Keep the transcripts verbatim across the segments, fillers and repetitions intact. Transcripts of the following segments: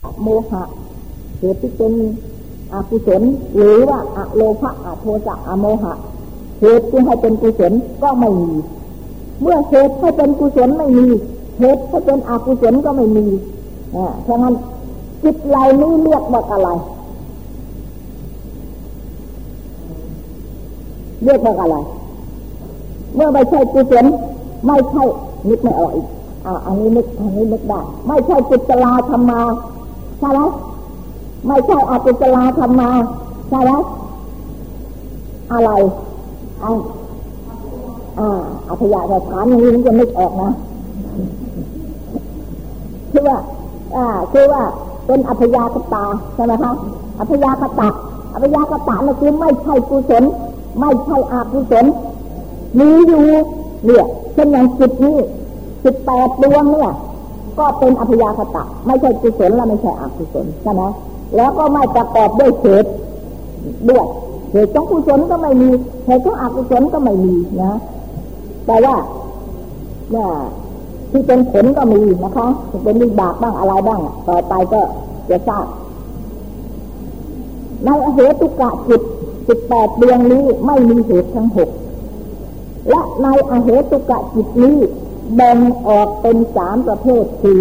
โมหะเหตุที่เป็นอกุศลหรือว่าอโลภะอโทสะอโมหะเหตุที่ให้เป็นกุศลก็ไม่มีเมื่อเหตุให้เป็นกุศลไม่มีเหตุให้เป็นอกุศลก็ไม่มีอ่าเพราะงั้นจิตเหล่านี้เรียกว่าอะไรเรียกว่าอะไรเมื่อไม่ใช่กุศลไม่ใช่นึกไม่ออกอีกอ่าอันนี้นึกอันนี้นึกได้ไม่ใช่กุศลธรรมาใช่ไหมไม่ใช่อกุศลธรรมาใช่ไหมอะไรอ่าอ่าอัพยาสถานนี้มันจะนึกออกนะคือว่าอ่าคือว่าเป็นอัพยากตาใช่ไหมคะอัพยากตะอัพยากตะนั่นคือไม่ใช่กุศลไม่ใช่อกุศลมีอยู่เนี่ยเช่นอย่างจิตนี้สิบแปดดวงเนี่ยก็เป็นอัพยากตะไม่ใช่กุศลและไม่ใช่อกุศลใช่ไหมแล้วก็ไม่ประกอบด้วยเหตุด้วยเหตุของกุศลก็ไม่มีเหตุของอกุศลก็ไม่มีนะแต่ว่าเนี่ยที่เป็นผลก็มีนะคะจะเป็นวิบากบ้างอะไรบ้างต่อไปก็จะทราบในอเหตุกะจิตสิบแปดดวงนี้ไม่มีเหตุทั้งหกและในอเหตุกะจิตนี้แบ่งออกเป็นสามประเภทคือ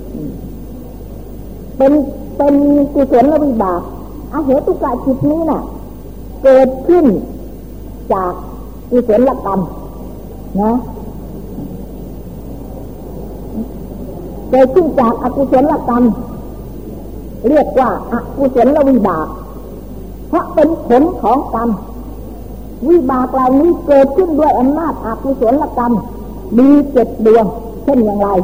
เป็นเป็นกุศลและวิบากอเหตุกะจิตนี้น่ะเกิดขึ้นจากกุศลกรรมนะเกิดขึ้นจากอกุศลกรรมเรียกว่าอกุศลวิบากเพราะเป็นผลของกรรมวิบากเหล่านี้เกิดขึ้นด้วยอำนาจอกุศลกรรมมีเจ็ดดวงเช่นอย่างไร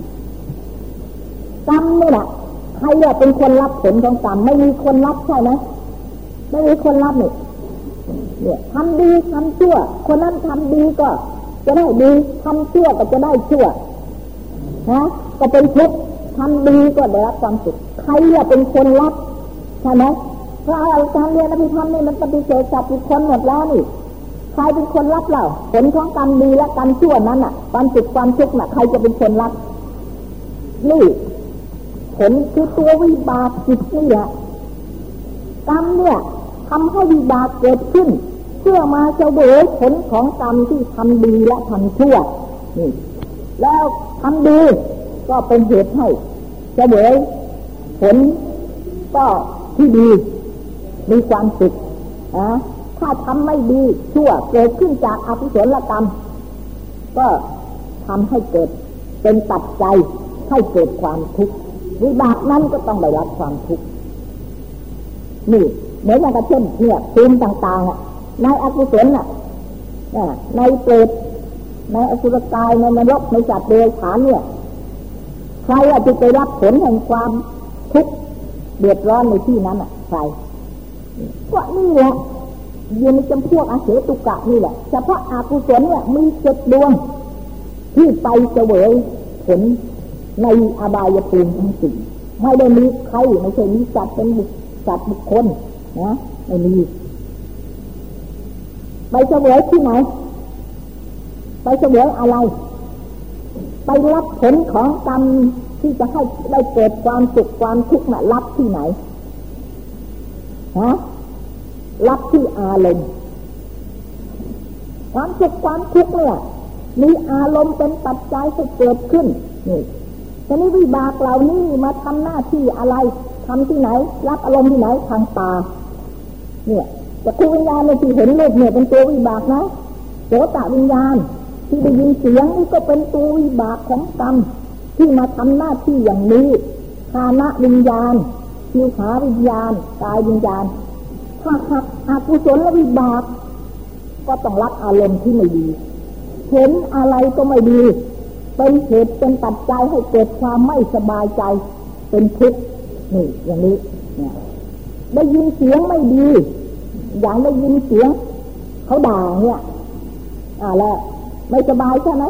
กรรมนี่แหละใครเป็นคนรับผลของกรรมไม่มีคนรับใช่ไหมไม่มีคนรับนี่เนี่ยทำดีทำชั่วคนนั้นทำดีก็จะได้ดีทำชั่วก็จะได้ชั่วนะก็เป็นทุกข์ทำดีก็ได้รับความสุขใครเป็นคนรับใช่ไหมเพราะอะไรการเรียนอภิธรรมนี่มันปฏิเสธสัตว์ทุกคนหมดแล้วนี่ใครเป็นคนรับเราผลของกรรมดีและกรรมชั่วนั้นอ่ะความสุขความทุกข์น่ะใครจะเป็นคนรับนี่ผลคือตัววิบากจิตนี่แหละกรรมเนี่ยทำให้วิบากเกิดขึ้นเพื่อมาเสวยผลของกรรมที่ทำดีและทำชั่วนี่แล้วทำดีก็เป็นเหตุให้เสวยผลก็ที่ดีมีความสุขนะถ้าทำไม่ดีชั่วเกิดขึ้นจากอกุศลกรรมก็ทำให้เกิดเป็นปัจจัยให้เกิดความทุกข์วิบากนั้นก็ต้องได้รับความทุกข์นี่เหมือนอย่างกับเช่นเนี่ยภูมิต่างๆในอกุศลน่ะในเปรตในอสุรกายในนรกในสัตว์เดรัจฉานเนี่ยใครอาจจะไปรับผลแห่งความทุกข์เดือดร้อนในที่นั้นอ่ะใครก็นี่แหละอยู่ในจำพวกอเหตุกะนี่แหละเฉพาะอกุศลเนี่ยมีเจ็ดดวงที่ไปเสวยผลในอบายภูมิทั้งสี่ไม่ได้มีใครไม่ใช่มีสัตว์เป็นบุคสัตว์บุคคลนะไม่มีไปเสวยที่ไหนไปเสวยอะไรไปรับผลของกรรมที่จะให้ได้เกิดความสุขความทุกข์น่ะรับที่ไหนฮะรับที่อารมณ์ความสุขความทุกข์เนี่ยมีอารมณ์เป็นปัจจัยให้เกิดขึ้นนี่ทีนี้วิบากเหล่านี้มาทำหน้าที่อะไรทำที่ไหนรับอารมณ์ที่ไหนทางตาเนี่ยจักขุวิญญาณในที่เห็นรูปเนี่ยเป็นตัววิบากนะโสตวิญญาณที่ได้ยินเสียงนี่ก็เป็นตัววิบากของกรรมที่มาทำหน้าที่อย่างนี้ฆานวิญญาณชิวหาวิญญาณกายวิญญาณถ้าหักอกุศลวิบากก็ต้องรับอารมณ์ที่ไม่ดีเห็นอะไรก็ไม่ดีเป็นเหตุเป็นปัจจัยให้เกิดความไม่สบายใจเป็นทุกข์นี่อย่างนี้เนี่ยได้ยินเสียงไม่ดีอย่างได้ยินเสียงเขาด่าเนี่ยอ่าแล้วไม่สบายใช่ไหม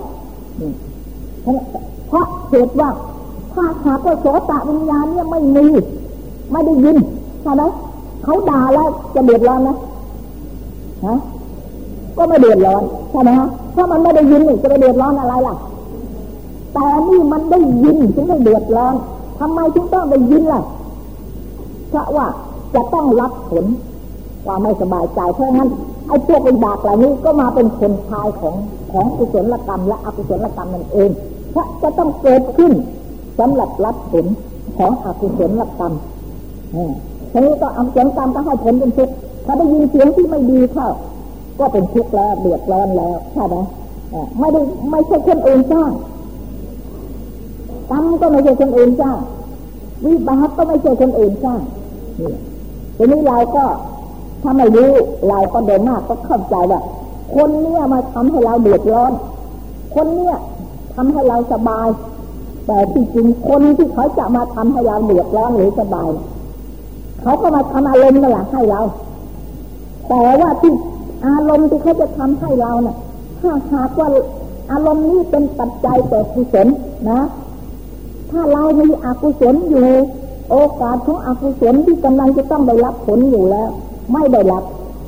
เพราะเหตุว่าถ้าหากว่าโสตวิญญาณเนี่ยไม่มีไม่ได้ยินใช่ไหมเขาด่าแล้วจะเดือดร้อนนะฮะก็ไม่เดือดร้อนใช่ไหมฮะถ้ามันไม่ได้ยินนี่จะไปเดือดร้อนอะไรล่ะแต่นี่มันได้ยินถึงไม่เดือดร้อนทำไมถึงต้องได้ยินล่ะเพราะว่าจะต้องรับผลความไม่สบายใจเพราะงั้นไอ้พวกวิบากเหล่านี้ก็มาเป็นคนชายของของกุศลกรรมและอกุศลกรรมนั่นเองเพราะจะต้องเกิดขึ้นสำหรับรับผลของอกุศลกรรมทีนี้ก็อกุศลกรรมก็ให้ผลเป็นทุกข์ถ้าได้ยินเสียงที่ไม่ดีเข้าก็เป็นทุกข์แล้วเดือดร้อนแล้วใช่ไหมไม่ได้ไม่ใช่คนอื่นสร้างกรรมก็ไม่ใช่คนอื่นสร้างวิบากก็ไม่ใช่คนอื่นสร้างนี่ทีนี้เราก็ถ้าไม่รู้เราก็โดยมากก็เข้าใจว่าคนเนี้ยมาทำให้เราเดือดร้อนคนเนี้ยทำให้เราสบายแต่ที่จริงคนที่เขาจะมาทำให้เราเดือดร้อนหรือสบายเขาก็มาทำอารมณ์นั่นแหละให้เราแต่ว่าที่อารมณ์ที่เขาจะทำให้เราเนี่ยถ้าหากว่าอารมณ์นี้เป็นปัจจัยต่อกุศลนะถ้าเรามีอกุศลอยู่โอกาสของอกุศลที่กำลังจะต้องได้รับผลอยู่แล้วไม่ได้รับ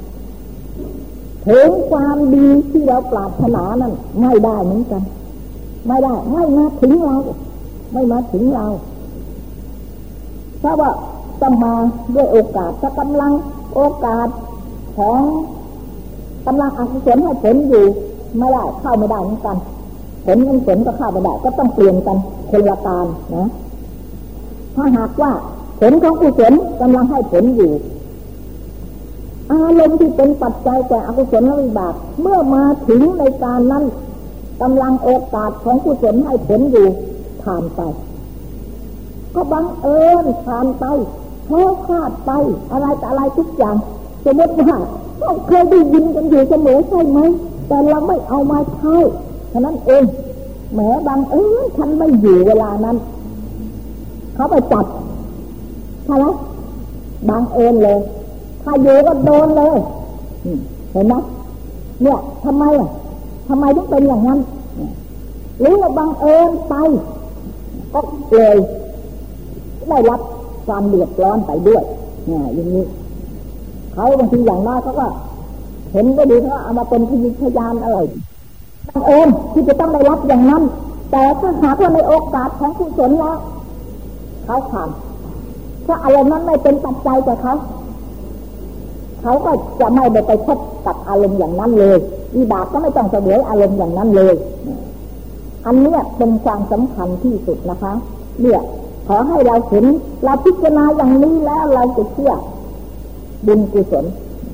ถึงความดีที่เราปรารถนานั้นไม่ได้เหมือนกันไม่ได้ไม่มาถึงเราไม่มาถึงเราเพราะว่าต้องมาด้วยโอกาสถ้ากำลังโอกาสของกำลังอกุศลให้ผลอยู่ไม่ได้เข้าไม่ได้เหมือนกันผลมันผลก็เข้าไม่ได้ก็ต้องเปลี่ยนกันคนละการนะถ้าหากว่าผลของกุศลกำลังให้ผลอยู่อารมณ์ที่เป็นปัจจัยแก่อกุศลวิบากเมื่อมาถึงในการนั้นกำลังโอกาสของกุศลให้ผลอยู่ผ่านไปก็บังเอิญผ่านไปแค่คาดไปอะไรแต่อะไรทุกอย่างสมมติว่าเราเคยได้ยินกันอยู่เสมอใช่ไหมแต่เราไม่เอามาใช้ฉะนั้นเองแหมบังเอิญฉันไม่อยู่เวลานั้นเขาไปจับใช่ไหมบังเอิญเลยถ้าอยู่ก็โดนเลยเห็นไหมเนี่ยทำไมอ่ะทำไมถึงเป็นอย่างนั้นหรือว่าบังเอิญไปก็เลยได้รับความเดือดร้อนไปด้วยเนี่ยอย่างนี้เขาบางทีอย่างน้อยเขาก็เห็นก็ดีเขาเอามาเป็นพยานอะไรบังเอิญที่จะต้องได้รับอย่างนั้นแต่ถ้าหากว่าในโอกาสของกุศลแล้วเขาทำเพราะอะไรนั้นไม่เป็นปัจจัยกับเขาเขาก็จะไม่ได้ไปพบกับอารมณ์อย่างนั้นเลยวิบากก็ไม่ต้องเสวยอารมณ์อย่างนั้นเลยอันนี้เป็นความสำคัญที่สุดนะคะเนี่ยขอให้เราเห็นเราพิจารณาอย่างนี้แล้วเราจะเชื่อบุญกุศล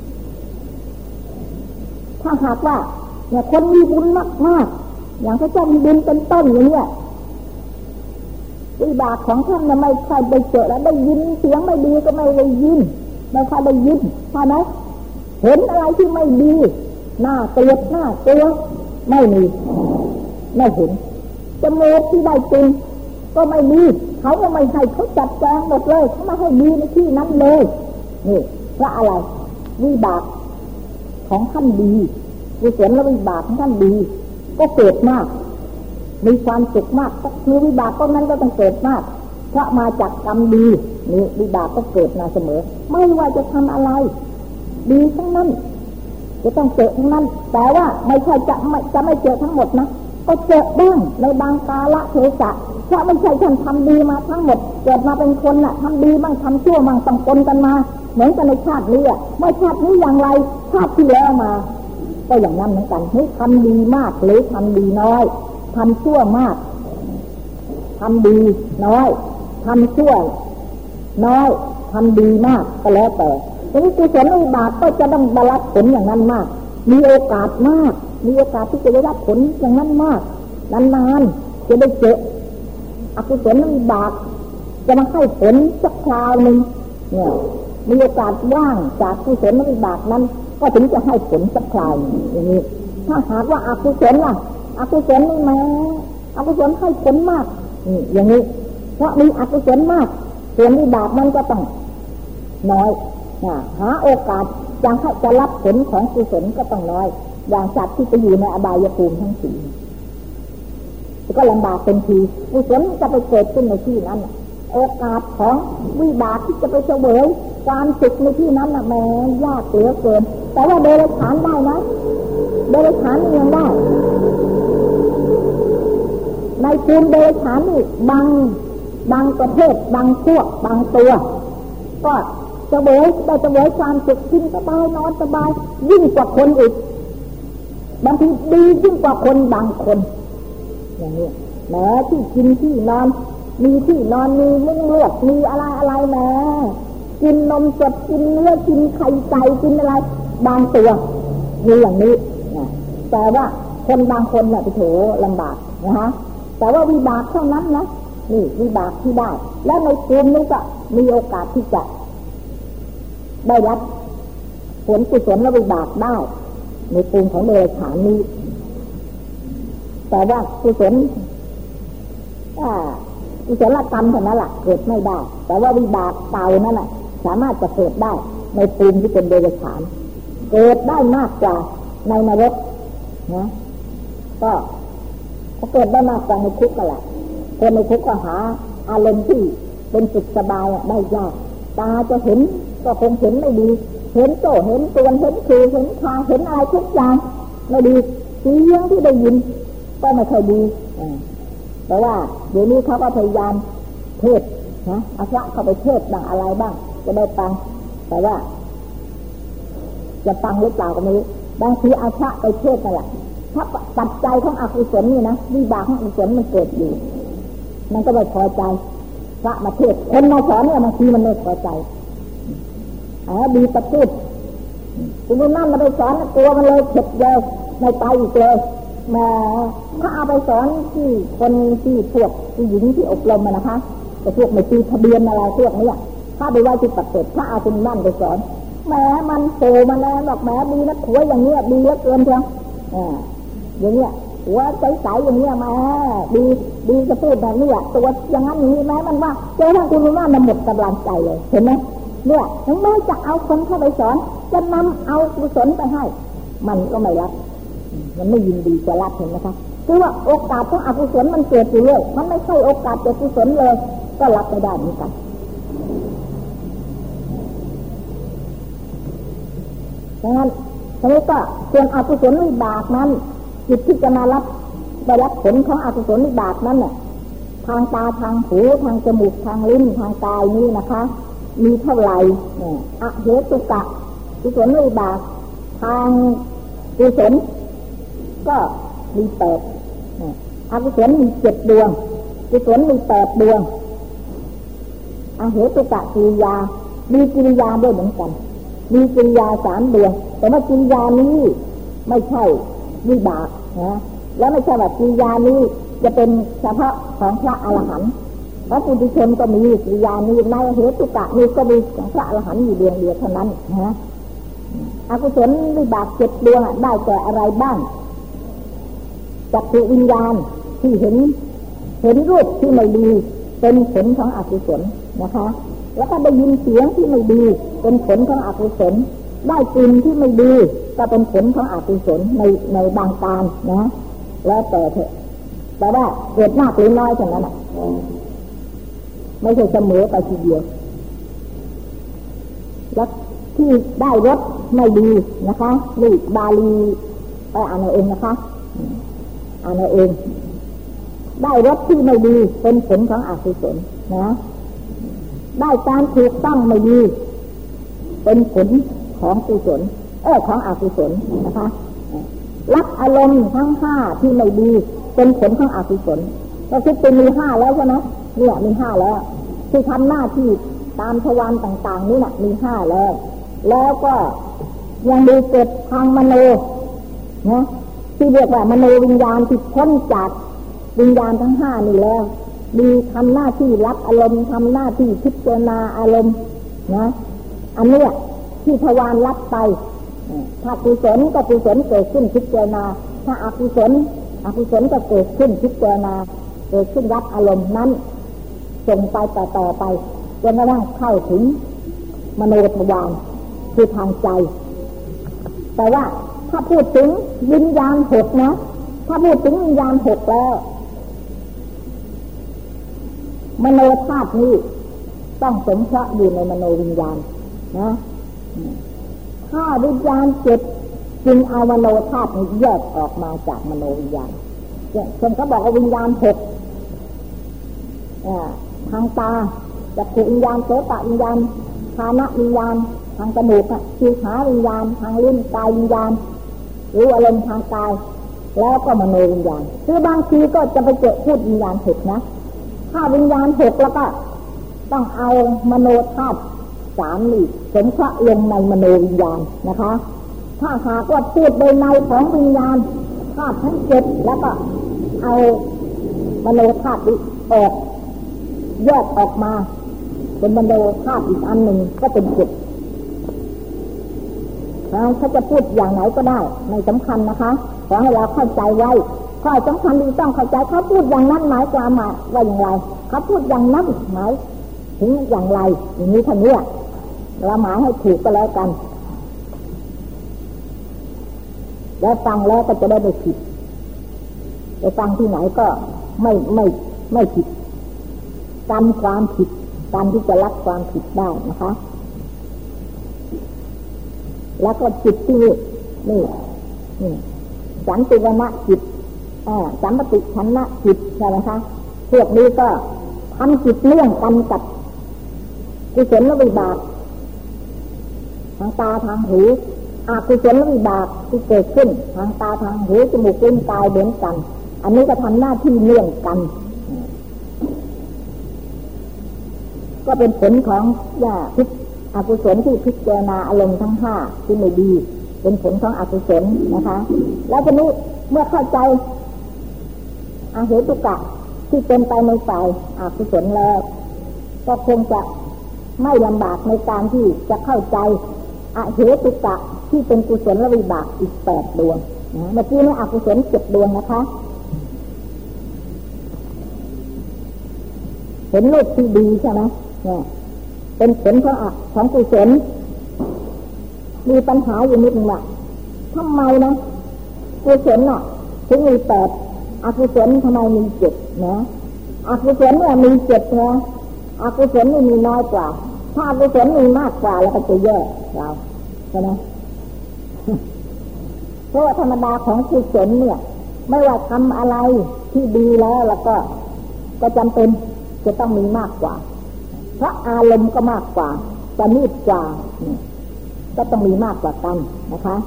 ถ้าหากว่าเนี่ยคนมีบุญมากๆอย่างพระเจ้ามีบุญเป็นต้นอย่างเนี้ยวิบากของท่านไม่ใช่ไปเจอแล้วได้ยินเสียงไม่ดีก็ไม่ได้ยินไม่ค่อยได้ยินใช่ไหมเห็นอะไรที่ไม่ดีหน้าเกลียดหน้าเกลียดไม่มีไม่เห็นจมูกที่ได้กลิ่นก็ไม่มีเขาก็ไม่ให้เขาจัดแจงหมดเลยเขาไม่ให้ดีในที่นั้นเลยนี่เพราะอะไรวิบากของท่านดีกุศลและวิบากของท่านดีก็เกิดมากมีความสุขมากคือวิบากก็นั้นก็ต้องเกิดมากเพราะมาจากกรรมดีนี่วิบากก็เกิดมาเสมอไม่ว่าจะทำอะไรดีทั้งนั้นจะต้องเจอทั้งนั้นแต่ว่าไม่ใช่จะไม่จะไม่เจอทั้งหมดนะก็เจอบ้างในบางกาลเทศะเพราะไม่ใช่ฉันทำดีมาทั้งหมดเกิดมาเป็นคนน่ะทำดีบ้างทำชั่วบ้างต้องปนกันมาเหมือนกันในชาตินี้อ่ะเมื่อชาตินี้อย่างไรชาติที่แล้วมาก็อย่างนั้นเหมือนกันนี่ทำดีมากหรือทำดีน้อยทำชั่วมากทำดีน้อยทำชั่วน้อยทำดีมากก็แล้วแต่ทีนี้กุศลวิบากก็จะต้องได้รับผลอย่างนั้นมากมีโอกาสมากมีโอกาสที่จะได้รับผลอย่างนั้นมากนานๆจะได้เจออกุศลวิบากจะมาให้ผลสักคราวหนึ่งเนี่ยมีโอกาสว่างจากกุศลวิบากนั้นก็ถึงจะให้ผลสักคราวอย่างนี้ถ้าหากว่าอกุศลล่ะอกุศลนี่มาอกุศลให้ผลมากนี่อย่างนี้เพราะมีอกุศลมากส่วนวิบากมันก็ต้องน้อยหาโอกาสจะให้จะรับผลของกุศลก็ต้องน้อยอย่างสัตว์ที่จะอยู่ในอบายภูมิทั้งสี่ก็ลำบากเป็นทีกุศลจะไปเกิดขึ้นในที่นั้นโอกาสของวิบากที่จะไปเสวยความสุขในที่นั้นน่ะแม้ยากเหลือเกินแต่ว่าเดรัจฉานได้นะเดรัจฉานยังได้ในภูมิเดรัจฉานนี่บางบางประเภทบางพวกบางตัวก็จะเวยได้จะเวยความสุขกินสบายนอนสบายยิ่งกว่าคนอีกบางทีดียิ่งกว่าคนบางคนอย่างนี้แม้ที่กินที่นอนมีที่นอนมีมุ้งลวดมีอะไรอะไรแม้กินนมสดกินเนื้อกินไข่ไก่กินอะไรบางตัวมีอย่างนี้แต่ว่าคนบางคนเนี่ยไปโถลำบากนะคะแต่ว่าวิบากเท่านั้นนะนี่วิบากที่ได้และในกลุ่มนี้ก็มีโอกาสที่จะได้รับผลกุศลและวิบากได้ในกลุ่มของเดรัจฉานนี้แต่ว่ากุศลกุศลกรรมเท่านั้นแหละเกิดไม่ได้แต่ว่าวิบากเก่านั่นแหละสามารถจะเกิดได้ในกลุ่มที่เป็นเดรัจฉานเกิดได้มากกว่าในนรกนะก็เขาเกิดได้มากกว่าในคุกกันแหละคนในคุกก็หาอารมณ์ที่เป็นสุขสบายได้ยากตาจะเห็นก็คงเห็นไม่ดีเห็นโตเห็นตัวเห็นคือเห็นทางเห็นอะไรทุกอย่างไม่ดีเสียงที่ได้ยินก็ไม่ค่อยดีแต่ว่าเดี๋ยวนี้เขาก็พยายามเทศนะอาพระเข้าไปเทศบ้างอะไรบ้างจะได้ฟังแต่ว่าจะฟังหรือเปล่าก็ไม่รู้บางทีอาพระไปเทศนั่นแหละถ้าปัจจัยของอกุศลนี่นะวิบากของอกุศลมันเกิดอยู่มันก็ไม่พอใจพระมาเทศคนมาสอนเนี่ยบางทีมันไม่พอใจอ๋อดีตะพูดคุณนั่นมาไปสอนตัวมันเลยเข็ดเลยไม่ไปอีกเลยมาถ้าเอาไปสอนที่คนที่พวกผู้หญิงที่อบรมมานะคะแต่พวกไม่ตีทะเบียนอะไรพวกนี้ถ้าไปไว้ที่ปัดเสร็จถ้าเอาคุณนั่นไปสอนแม้มันโตมาแล้วบอกแม้ดีนะหัวอย่างเงี้ยดีเหลือเกินเชียวอ่าอย่างเงี้ยหัวใสๆอย่างเงี้ยมาดีดีจะพูดแบบนี้ตัวอย่างนั้นอย่างนี้แม้มันว่าเจอท่านคุณว่ามันหมดกำลังใจเลยเห็นไหมเนี่ยถึงแม้จะเอาคนเข้าไปสอนจะนำเอากุศลไปให้มันก็ไม่รับมันไม่ยินดีจะรับเห็นไหมคะคือว่าโอกาสของอกุศลมันเกิดอยู่เรื่อยมันไม่ใช่โอกาสเกิดกุศลเลยก็รับไม่ได้เหมือนกันดังนั้นทีนี้ก็ส่วนอกุศลวิบากนั้นจิตที่จะมารับได้รับผลของอกุศลวิบากนั้นเนี่ยทางตาทางหูทางจมูกทางลิ้นทางกายนี้นะคะมีเท่าไหร่เนี่ยอเหตุกะกุศลวิบากทางกุศลก็มีแปดอกุศลมีเจ็ดดวงกุศลมีแปดดวงอเหตุกะกิริยามีกิริยาด้วยเหมือนกันมีกิริยาสามดวงแต่ว่ากิริยานี้ไม่ใช่วิบากนะแล้วไม่ใช่ว่ากิริยานี้จะเป็นเฉพาะของพระอรหันต์พระปุถุชนก็มีกิริยานี้ในเหตุกะนี้ก็มีของพระอรหันต์อยู่ดวงเดียวเท่านั้นนะอกุศลวิบากเจ็ดดวงได้แก่อะไรบ้างจักขุวิญญาณที่เห็นเห็นรูปที่ไม่ดีเป็นผลของอกุศลนะคะแล้วก็ได้ยินเสียงที่ไม่ดีเป็นผลของอกุศลได้กลิ่นที่ไม่ดีก็เป็นผลของอกุศลในในบางการนะแล้วแต่เถอะแต่ว่าเกิดมากหรือน้อยเท่านั้นอ่ะไม่ใช่เสมอไปทีเดียวแล้วที่ได้รสไม่ดีนะคะนี่บาลีไปอ่านเอาเองนะคะอ่านเอาเองได้รสที่ไม่ดีเป็นผลของอกุศลนะได้การถูกต้องไม่ดีเป็นผลของกุศลเออของอกุศลนะคะรับอารมณ์ทั้งห้าที่ไม่ดีเป็นผลของอกุศลเราคิดเป็นมีห้าแล้วใช่ไหมเนี่ยมีห้าแล้วที่ทำหน้าที่ตามทวารต่างๆนี่น่ะมีห้าแล้วแล้วก็ยังมีเกิดทางมโนนะที่เรียกว่ามโนวิญญาณที่พ้นจากวิญญาณทั้งห้านี่แล้วมีทำหน้าที่รับอารมณ์ทำหน้าที่พิจารณาอารมณ์นะอันเนี้ยที่ทวารรับไปถ้ากุศลก็กุศลเกิดขึ้นพิจารณาถ้าอกุศลอกุศลก็เกิดขึ้นพิจารณาเกิดขึ้นรับอารมณ์นั้นส่งไปต่อต่อไปจนกระทั่งเข้าถึงมโนทวารคือทางใจแต่ว่าถ้าพูดถึงวิญญาณหกนะถ้าพูดถึงวิญญาณหกแล้วมโนธาตุนี้ต้องสมเพราะอยู่ในมโนวิญญาณนะถ้าวิญญาณเจ็ดจึงเอามโนธาตุนี้แยกออกมาจากมโนวิญญาณคนเขาบอกว่าวิญญาณหกทางตาจักขุวิญญาณโสตวิญญาณฆานวิญญาณทางจมูกชิวหาวิญญาณทางลิ้นกายวิญญาณหรืออารมณ์ทางกายแล้วก็มโนวิญญาณคือบางทีก็จะไปเจอพูดวิญญาณหกนะถ้าวิญญาณหกแล้วก็ต้องเอามโนธาตุสามนี่สมเคราะห์ลงในมโนวิญญาณนะคะถ้าหากว่าพูดโดยในของวิญญาณธาตุทั้งเจ็ดแล้วก็เอามโนธาตุออกแยกออกมาเป็นมโนธาตุอีกอันหนึ่งก็เป็นเจ็ดเขาจะพูดอย่างไหนก็ได้ไม่สำคัญนะคะขอให้เราเข้าใจไว้ข้อสำคัญที่ต้องเข้าใจเขาพูดอย่างนั้นหมายความว่าอย่างไรเขาพูดอย่างนั้นหมายถึงอย่างไรอย่างนี้ท่านเนี่ยเราหมายให้ถูกก็แล้วกันแล้วฟังแล้วก็จะได้ไม่ผิดไปฟังที่ไหนก็ไม่ไม่ไม่ผิดกันความผิดการที่จะรับความผิดได้นะคะแล้วก็จิตที่นี่นี่นี่สันติวนะจิตอ่าสัมปติชนะจิตใช่ไหมคะพวกนี้ก็ทำจิตเรื่องกันกับกุศลและวิบากทางตาทางหูอกุศลและวิบากที่เกิดขึ้นทางตาทางหูจมูกลิ้นกายเหมือนกันอันนี้ก็ทำหน้าที่เรื่องกันก็เป็นผลของย่าพิอกุศลที่พิจารณาอารมณ์ทั้งห้าที่ไม่ดีเป็นผลของอกุศลนะคะแล้วทีนี้เมื่อเข้าใจอาเหตุกะที่เป็นไปในฝ่ายอกุศลแล้วก็คงจะไม่ลำบากในการที่จะเข้าใจอาเหตุกะที่เป็นกุศลและวิบากอีกแปดดวงนะเมื่อกี้นี้อกุศลเจ็ดดวงนะคะเห็นรูปที่ดีใช่ไหมเนี่ยเป็นผลของอะของกุศลมีปัญหาอยู่นิดนึงว่าทำไมนะกุศลน่ะถึงมีแปดอกุศลทำไมมีเจ็ดนะอกุศลเนี่ยมีเจ็ดนะอกุศลนี่มีน้อยกว่าถ้าอกุศลมีมากกว่าแล้วก็จะแย่เราใช่ไหมเพราะว่าธรรมดาของกุศลเนี่ยไม่ว่าทำอะไรที่ดีแล้วแล้วก็ก็จำเป็นจะต้องมีมากกว่าเพราะอารมณ์ก็มากกว่าประณีตกว่าก็ต้องมีมากกว่ากันนะคะ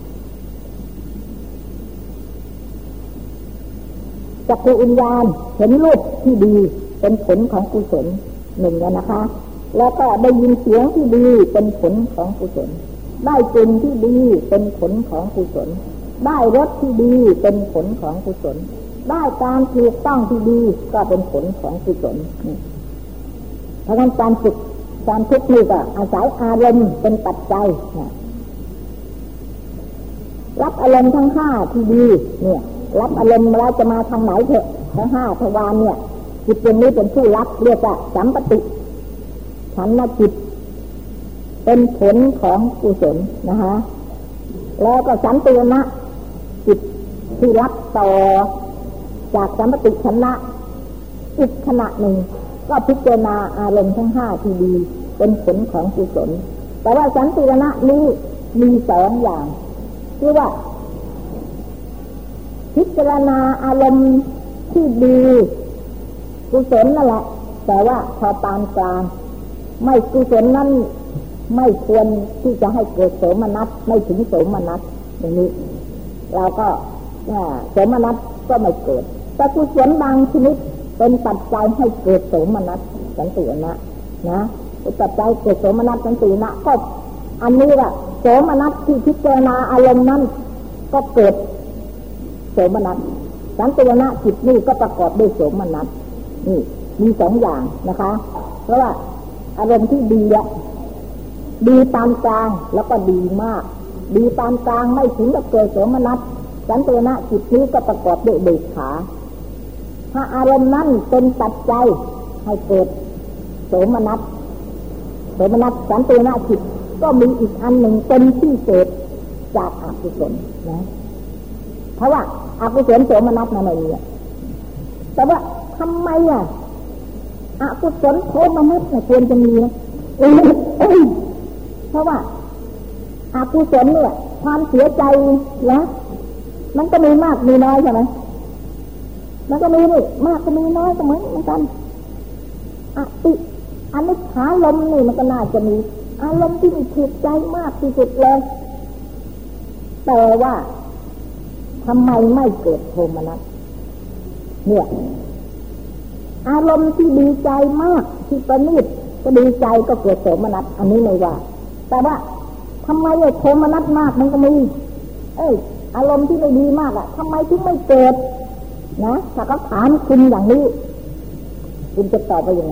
จักขุวิญญาณเห็นรูปที่ดีเป็นผลของกุศลหนึ่งแล้วนะคะแล้วก็ได้ยินเสียงที่ดีเป็นผลของกุศลได้กลิ่นที่ดีเป็นผลของกุศลได้รสที่ดีเป็นผลของกุศลได้การถูกต้องที่ดีก็เป็นผลของกุศลเพราะฉะนั้นการฝึกการทุกข์นี่ก็อาศัยอารมณ์เป็นปัจจัยรับอารมณ์ทั้งห้าที่ดีเนี่ยรับอารมณ์แล้วจะมาทางไหนเถอะทั้งห้าทวารเนี่ยจิตเป็นนี้เป็นผู้รับเรียกว่าสัมปติฉันนะจิตเป็นผลของกุศลนะคะแล้วก็สันตินะจิตที่รับต่อจากสัมปติฉันนะอีกขณะหนึ่งก็พิจารณาอารมณ์ทั้งห้าที่ดีเป็นผลของกุศลแต่ว่าสันตินะนี้มีสองอย่างคือว่าพิจารณาอารมณ์ที่ดีกุศลนั่นแหละแต่ว่าพอปานกลางไม่กุศลนั้นไม่ควรที่จะให้เกิดโสมนัสไม่ถึงโสมนัสอย่างนี้เราก็โสมนัสก็ไม่เกิดแต่กุศลบางชนิดเป็นปัจจัยให้เกิดโสมนัสสันตินะนะเป็นปัจจัยเกิดโสมนัสสันตินะก็อันนี้แหละโสมนัสที่พิจารณาอารมณ์นั้นก็เกิดโสมนัสสันตินะจิตนี่ก็ประกอบด้วยโสมนัสนี่มีสองอย่างนะคะเพราะว่าอารมณ์ที่ดีอะดีปานกลางแล้วก็ดีมากดีปานกลางไม่ถึงกับเกิดโสมนัสสันตินะจิตนี้ก็ประกอบด้วยเบกขาถ้าอารมณ์นั้นเป็นปัจจัยให้เกิดโสมนัสโสมนัสสันตินะจิตก็มีอีกอันหนึ่งเป็นที่เกิดจากอกุศลนะเพราะว่าอกุศลโสมนัสนั่นไม่มีแต่ว่าทำไมอ่ะอกุศลโทมนัสเนี่ยควรจะมีนะเพราะว่าอกุศลเนี่ยความเสียใจนะมันก็มีมากมีน้อยใช่ไหมมันก็มีนี่มากก็มีน้อยก็เหมือนกันอติอนิจจาลมนี่มันก็น่าจะมีอารมณ์ที่มีถูกใจมากที่สุดเลยแต่ว่าทำไมไม่เกิดโทมนัสเนี่ยอารมณ์ที่ดีใจมากที่ประณีตก็ดีใจก็เกิดโทมนัสอันนี้ไม่ว่าแต่ว่าทำไมไอ้โทมนัสมากมันก็มีเอ้ยอารมณ์ที่ไม่ดีมากอ่ะทำไมถึงไม่เกิดนะถ้าเขาถามคุณอย่างนี้คุณจะตอบไปยังไง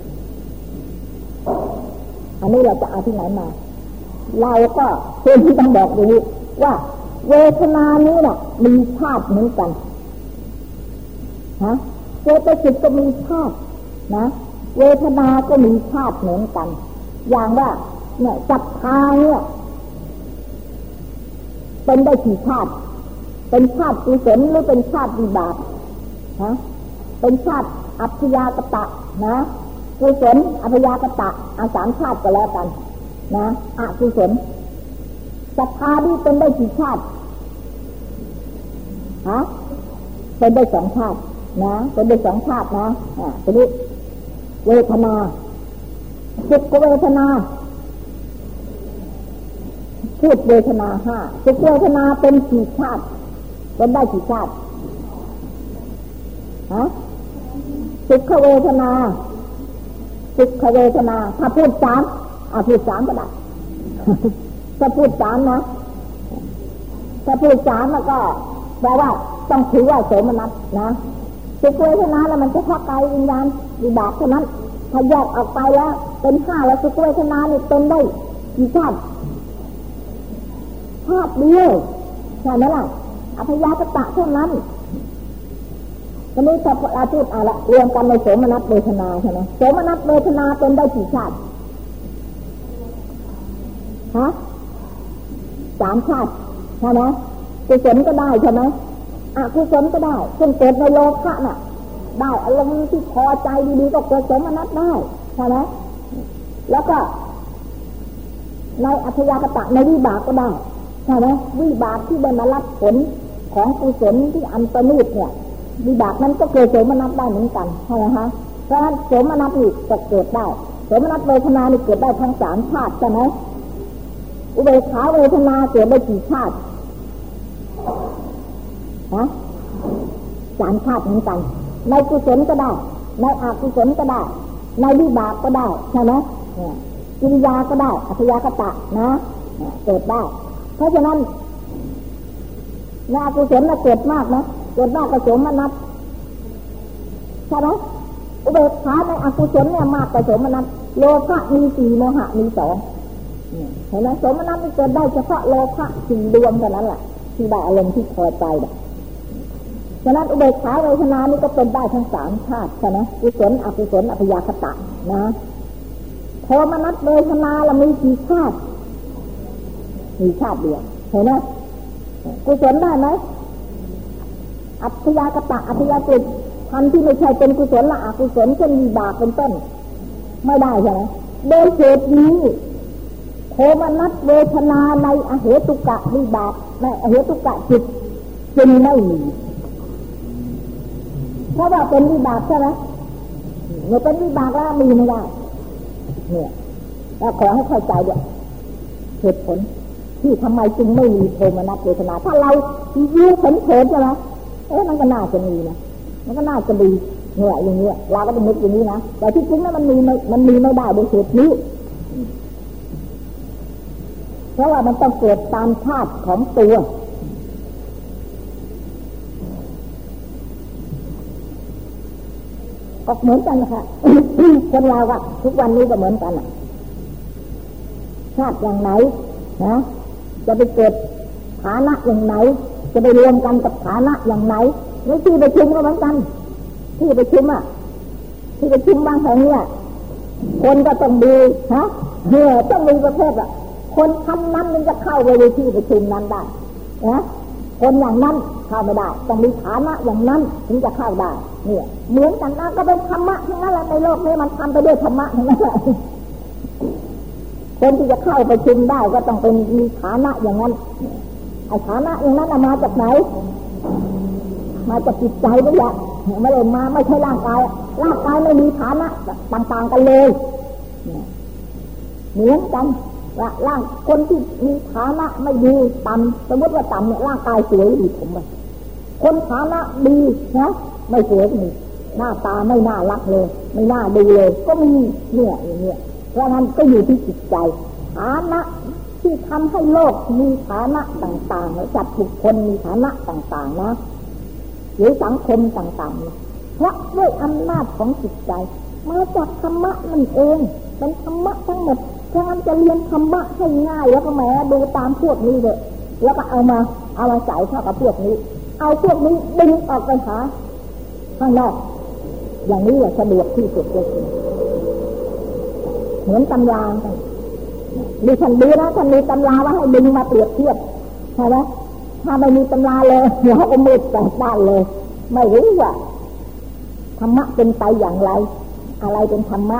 อันนี้เราจะเอาที่ไหนมาเราก็เพื่อนที่ต้องบอกอย่างนี้ว่าเวทนานี้น่ะมีชาติเหมือนกันฮะเจตสิกก็มีชาตินะเวทนาก็มีชาติเหมือนกันอย่างว่าเนี่ยศรัทธาเนี่ยเป็นได้กี่ชาติเป็นชาติกุศลหรือเป็นชาติวิบากฮะเป็นชาติอัพยากตะนะกุศลอัพยากตะอาสามชาติก็แล้วกันนะอกุศลศรัทธาที่เป็นได้กี่ชาติฮะเป็นได้สองชาตินะเป็นได้สองชาตินะอ่าทีนี้เวทนาสุขเวทนาพูดเวทนาห้าสุขเวทนาเป็นกี่ชาติเป็นได้กี่ชาติฮะสุขเวทนาสุขเวทนาถ้าพูดสามอ่ะพูดสามก็ได้ถ้าพูดสามนะถ้าพูดสามแล้วก็แปลว่าต้องถือว่าโสมนัสนะสุขเวทนาแล้วมันจะเข้ากายวิญญาณวิบากเท่านั้นถ้าแยกออกไปแล้วเป็นห้าแล้วสุขเวทนานี่เป็นได้กี่ชาติชาติเดียวใช่ไหมล่ะอภัยยากตะเท่านั้นทีนี้ถ้าเราพูดอะไรรวมกันในโสมนัสเวทนาใช่ไหมโสมนัสเวทนาเป็นได้กี่ชาติฮะสามชาติใช่ไหมกุศลก็ได้ใช่ไหมอกุศลก็ได้เช่นเกิดในโลภะน่ะได้อารมณ์ที่พอใจดีๆก็เกิดโสมนัสได้ใช่ไหมแล้วก็ในอัพยากตะในวิบากก็ได้ใช่ไหมวิบากที่ได้มารับผลของกุศลที่อันประณีตเนี่ยวิบากนั้นก็เกิดโสมนัสได้เหมือนกันใช่ไหมคะเพราะฉะนั้นโสมนัสนี่จะเกิดได้โสมนัสเวทนานี่เกิดได้ทั้งสามชาติใช่ไหมอุเบกขาเวทนาเกิดได้กี่ชาติฮะสามชาติเหมือนกันในกุศลก็ได้ในอกุศลก็ได้ในวิบากก็ได้ใช่ไหมกิริยาก็ได้อัพยากตะนะเกิดได้เพราะฉะนั้นในอกุศลน่ะเกิดมากนะเกิดมากกว่าโสมนัสใช่ไหมอุเบกขาในอกุศลเนี่ยมากกว่าโสมนัสโลภะมีสี่โมหะมีสองเห็นไหมโสมนัสนี่เกิดได้เฉพาะโลภะสี่ดวงเท่านั้นแหละที่ได้อารมณ์ที่พอใจแบบฉะนั้นอุเบกขาเวทนานี่ก็เป็นได้ทั้งสามชาติใช่ไหมกุศลอกุศลอัพยากตะนะโทมนัสเวทนาเรามีกี่ชาติมีชาติเดียวเห็นไหมกุศลได้ไหมอัพยากตะอัพยากฤตทันที่ไม่ใช่เป็นกุศลละอกุศลเช่นวิบากเป็นต้นไม่ได้ใช่ไหมโดยเหตุนี้โทมนัสเวทนาในอเหตุกะวิบากในอเหตุกะจิตจึงไม่มีเพราะว่าเป็นวิบากใช่ไหมเมื่อเป็นวิบากแล้วมีไม่ได้เนี่ยแล้วขอให้เข้าใจด้วยเหตุผลที่ทำไมจึงไม่มีโทมนัสเวทนาถ้าเรายิ้มเฉยๆใช่ไหมเอ๊ะมันก็น่าจะมีนะมันก็น่าจะดีเนี่ยอย่างนี้เราก็ต้องนึกอย่างนี้นะแต่ที่จริงแล้วมันมีมันมีไม่ได้โดยเหตุนี้เพราะว่ามันต้องเกิดตามชาติของตัวก็เหมือนกันนะคะ คนเราอะทุกวันนี้ก็เหมือนกันอะชาติอย่างไหนนะจะไปเกิดฐานะอย่างไหนจะไปรวมกันกับฐานะอย่างไหนในที่ประชุมก็เหมือนกันที่ประชุมอะที่ประชุมบางแห่งเนี่ยคนก็ต้องดูฮะเฮ้อต้องมีประเภทอะคนทำนั้นมันจะเข้าไปในที่ประชุมนั้นได้นะคนอย่างนั้นเข้าไม่ได้ต้องมีฐานะอย่างนั้นถึงจะเข้าได้เนี่ยเหมือนกันนะก็เป็นธรรมะทั้งนั้นแหละในโลกนี้มันทำไปด้วยธรรมะทั้งนั้นแหละคนที่จะเข้าประชุมได้ก็ต้องเป็นมีฐานะอย่างนั้นไอ้ฐานะอย่างนั้นมาจากไหนมาจากจิตใจนี่แหละไม่ได้มาไม่ใช่ร่างกายร่างกายไม่มีฐานะต่างๆกันเลยเหมือนกันว่าร่างคนที่มีฐานะไม่ดีต่ำสมมติว่าต่ำเนี่ยร่างกายสวยดีผมไปคนฐานะดีนะไม่สวยนี่หน้าตาไม่น่ารักเลยไม่น่าดูเลยก็มีเนี่ยอย่างเงี้ยเพราะนั้นก็อยู่ที่จิตใจฐานะที่ทำให้โลกมีฐานะต่างๆแล้วจัดบุคคลมีฐานะต่างๆนะหรือสังคมต่างๆเพราะด้วยอำนาจของจิตใจมาจากธรรมะนั่นเองเป็นธรรมะทั้งหมดถ้างั้นจะเรียนธรรมะให้ง่ายแล้วก็แหมดูตามพวกนี้เลยแล้วก็เอามาเอามาใส่เข้ากับพวกนี้เอาพวกนี้ดึงออกไปหาข้างนอกอย่างนี้สะดวกที่สุดเลยเหมือนตำราดิฉันดีนะท่านมีตำราว่าให้ดึงมาเปรียบเทียบใช่ไหมถ้าไม่มีตำราเลยเดี๋ยวก็มืดแปดด้านเลยไม่รู้ว่าธรรมะเป็นไปอย่างไรอะไรเป็นธรรมะ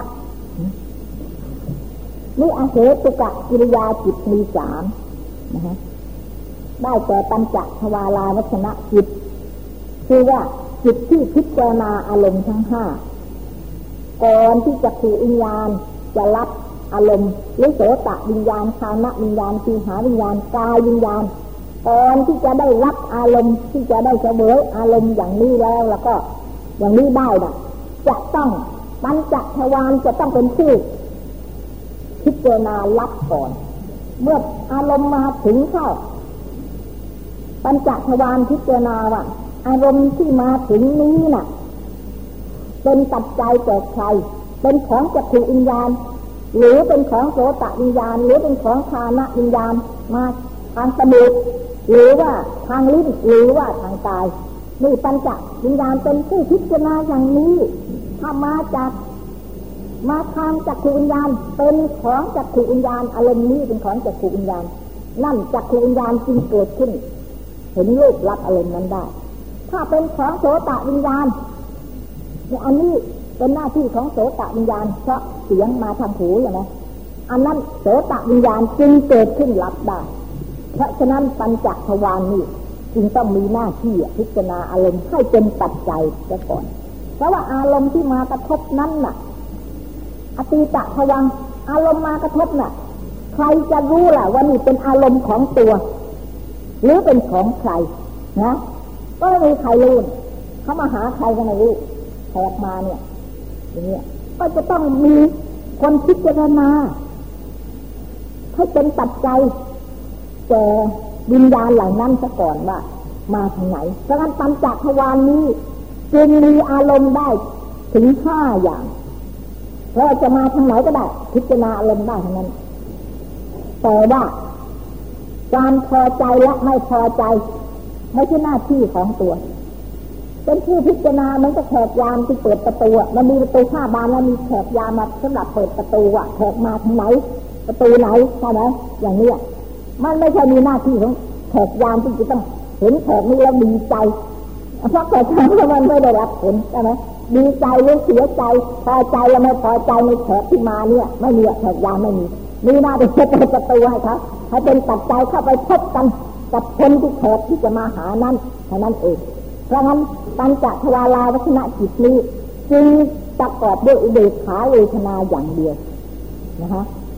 นี่อาเหตุกะกิริยาจิตมีสามนะฮะได้แก่ปัญจทวาราวัชนะจิตคือว่าจิตที่พิจารณาอารมณ์ทั้งห้าก่อนที่จักขุวิญญาณจะรับอารมณ์หรือโสตวิญญาณคานวิญญาณชีหาวิญญาณกายวิญญาณก่อนที่จะได้รับอารมณ์ที่จะได้เสวยอารมณ์อย่างนี้แล้วแล้วก็อย่างนี้ได้น่ะจะต้องปัญจทวารจะต้องเป็นผู้พิจารณารับก่อนเมื่ออารมณ์มาถึงเข้าปัญจทวารพิจารณาว่าอารมณ์ที่มาถึงนี้น่ะเป็นปัจจัยแก่ใครเป็นของจักขุวิญญาณหรือเป็นของโสตวิญญาณหรือเป็นของคานวิญญาณมาทางจมูกหรือว่าทางลิ้นหรือว่าทางกายนี่ปัญจวิญญาณเป็นผู้พิจารณาอย่างนี้ถ้ามาจากมาทางจักขุวิญญาณเป็นของจักขุวิญญาณอารมณ์นี้เป็นของจักขุวิญญาณนั่นจักขุวิญญาณจึงเกิดขึ้นเห็นรูปรับอารมณ์นั้นได้ถ้าเป็นของโสตวิญญาณเนี่ยอันนี้เป็นหน้าที่ของโสตวิญญาณเพราะเสียงมาทางหูอย่างนั้นอันนั้นโสตวิญญาณจึงเกิดขึ้นรับได้เพราะฉะนั้นปัญจทวารนี่จึงต้องมีหน้าที่พิจารณาอารมณ์ให้เป็นปัจจัยซะก่อนเพราะว่าอารมณ์ที่มากระทบนั้นน่ะอตีตทวังอารมณ์มากระทบน่ะใครจะรู้ล่ะว่านี่เป็นอารมณ์ของตัวหรือเป็นของใครนะก็ไม่มีใครรู้เขามาหาใครก็ไม่รู้แขกมาเนี่ยอย่างเงี้ยก็จะต้องมีคนพิจารณาให้เป็นปัจจัยแก่วิญญาณเหล่านั้นซะก่อนว่ามาทางไหนเพราะฉะนั้นปัญจทวารนี้จึงมีอารมณ์ได้ถึงห้าอย่างเราจะมาทางไหนก็ได้พิจารณาอารมณ์ได้ทั้งนั้นแต่ว่าความพอใจและไม่พอใจไม่ใช่หน้าที่ของตัวเป็นผู้พิจารณาเหมือนกับแขกยามที่เปิดประตูมันมีประตูห้าบานแล้วมีแขกยามมาสำหรับเปิดประตูอ่ะแขกมาทางไหนประตูไหนใช่ไหมอย่างนี้มันไม่ใช่มีหน้าที่ของแขกยามที่จะต้องเห็นแขกนี้แล้วดีใจเพราะแขกยามมันไม่ได้รับผลใช่ไหมดีใจหรือเสียใจพอใจแล้วไม่พอใจในแขกที่มาเนี่ยไม่มีแขกยามไม่มีมีหน้าที่จะเปิดประตูให้เขาให้เป็นปัจจัยเข้าไปพบกันกับคนที่แขกที่จะมาหานั้นเท่านั้นเองเพราะงั้นปัญจทวาราวัชนะจิตนี้จึงประกอบด้วยอุเบกขาเวทนาอย่างเดียวนะคะ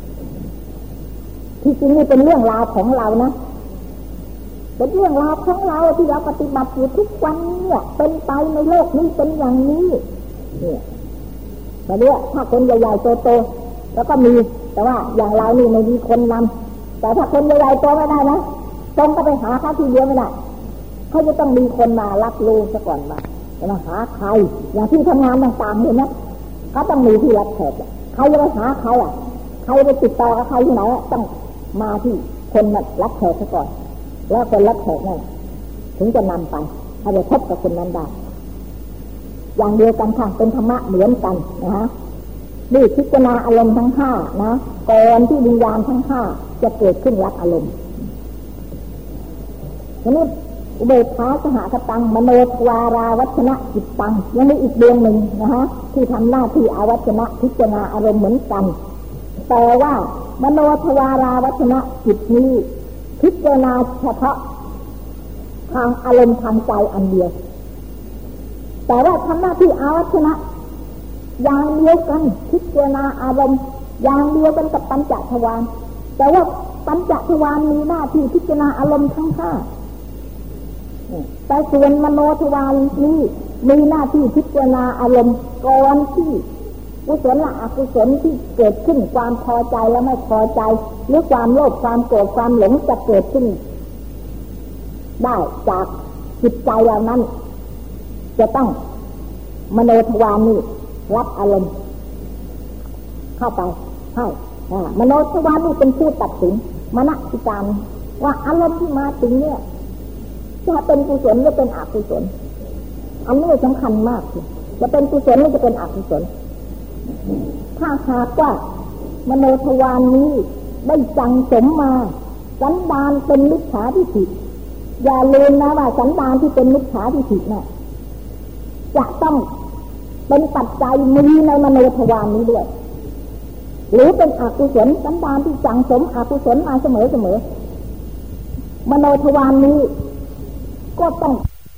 ที่จริงนี่เป็นเรื่องราวของเรานะเป็นเรื่องราวของเราที่เราปฏิบัติอยู่ทุกวันเนี่ยเป็นไปในโลกนี้เป็นอย่างนี้เนี่ยแต่เนี่ยถ้าคนใหญ่ๆโตๆแล้วก็มีแต่ว่าอย่างเรานี่ไม่มีคนนำแต่ถ้าคนใหญ่ๆโตไม่ได้นะตรงก็ไปหาเขาทีเดียวไม่ได้เขาจะต้องมีคนมารับรู้ซะก่อนมาจะมาหาใครอย่างที่ทำงานต่างๆเห็นไหมเขาต้องมีที่รับแขกใครจะไปหาใครอ่ะใครไปติดต่อกับใครที่ไหนต้องมาที่คนมารับแขกซะก่อนแล้วคนรับแขกนั่นถึงจะนำไปให้ไปพบกับคนนั้นได้อย่างเดียวกันค่ะเป็นธรรมะเหมือนกันนะฮะนี่พิจารณาอารมณ์ทั้งห้านะก่อนที่วิญญาณทั้งห้าจะเกิดขึ้นรับอารมณ์ทีนี้อุเบกขาสหคตังมโนทวาราวัชนะจิตตังยังมีอีกดวงหนึ่งนะฮะที่ทำหน้าที่อวัชนะพิจารณาอารมณ์เหมือนกันแต่ว่ามโนทวาราวัชนะจิตนี้พิจารณาเฉพาะทางอารมณ์ทางใจอันเดียวแต่ว่าทำหน้าที่อวัชนะอย่างเดียวกันพิจารณาอารมณ์อย่างเดียวกันกับปัญจทวารแต่ว่าปัญจทวารมีหน้าที่พิจารณาอารมณ์ทั้งห้าแต่ส่วนมโนทวารนี้มีหน้าที่พิจารณาอารมณ์ก่อนที่กุศลและอกุศลที่เกิดขึ้นความพอใจและไม่พอใจหรือความโลภความโกรธความหลงจะเกิดขึ้นได้จากจิตใจเหล่านั้นจะต้องมโนทวารนี้รับอารมณ์เข้าไปให้มโนทวารนี้เป็นผู้ตัดสินมนสิการว่าอารมณ์ที่มาถึงเนี่ยจะเป็นกุศลหรือเป็นอกุศลอันนี้สำคัญมากจะเป็นกุศลหรือจะเป็นอกุศลถ้าหากว่ามโนทวารนี้ได้จังสมมาสันดานเป็นมิจฉาทิฏฐิอย่าลืมนะว่าสันดานที่เป็นมิจฉาทิฏฐิเนี่ยจะต้องเป็นปัจจัยมีในมโนทวารนี้ด้วยหรือเป็นอกุศลสันดานที่จังสมอกุศลมาเสมอเสมอมโนทวารนี้ก็ต้อง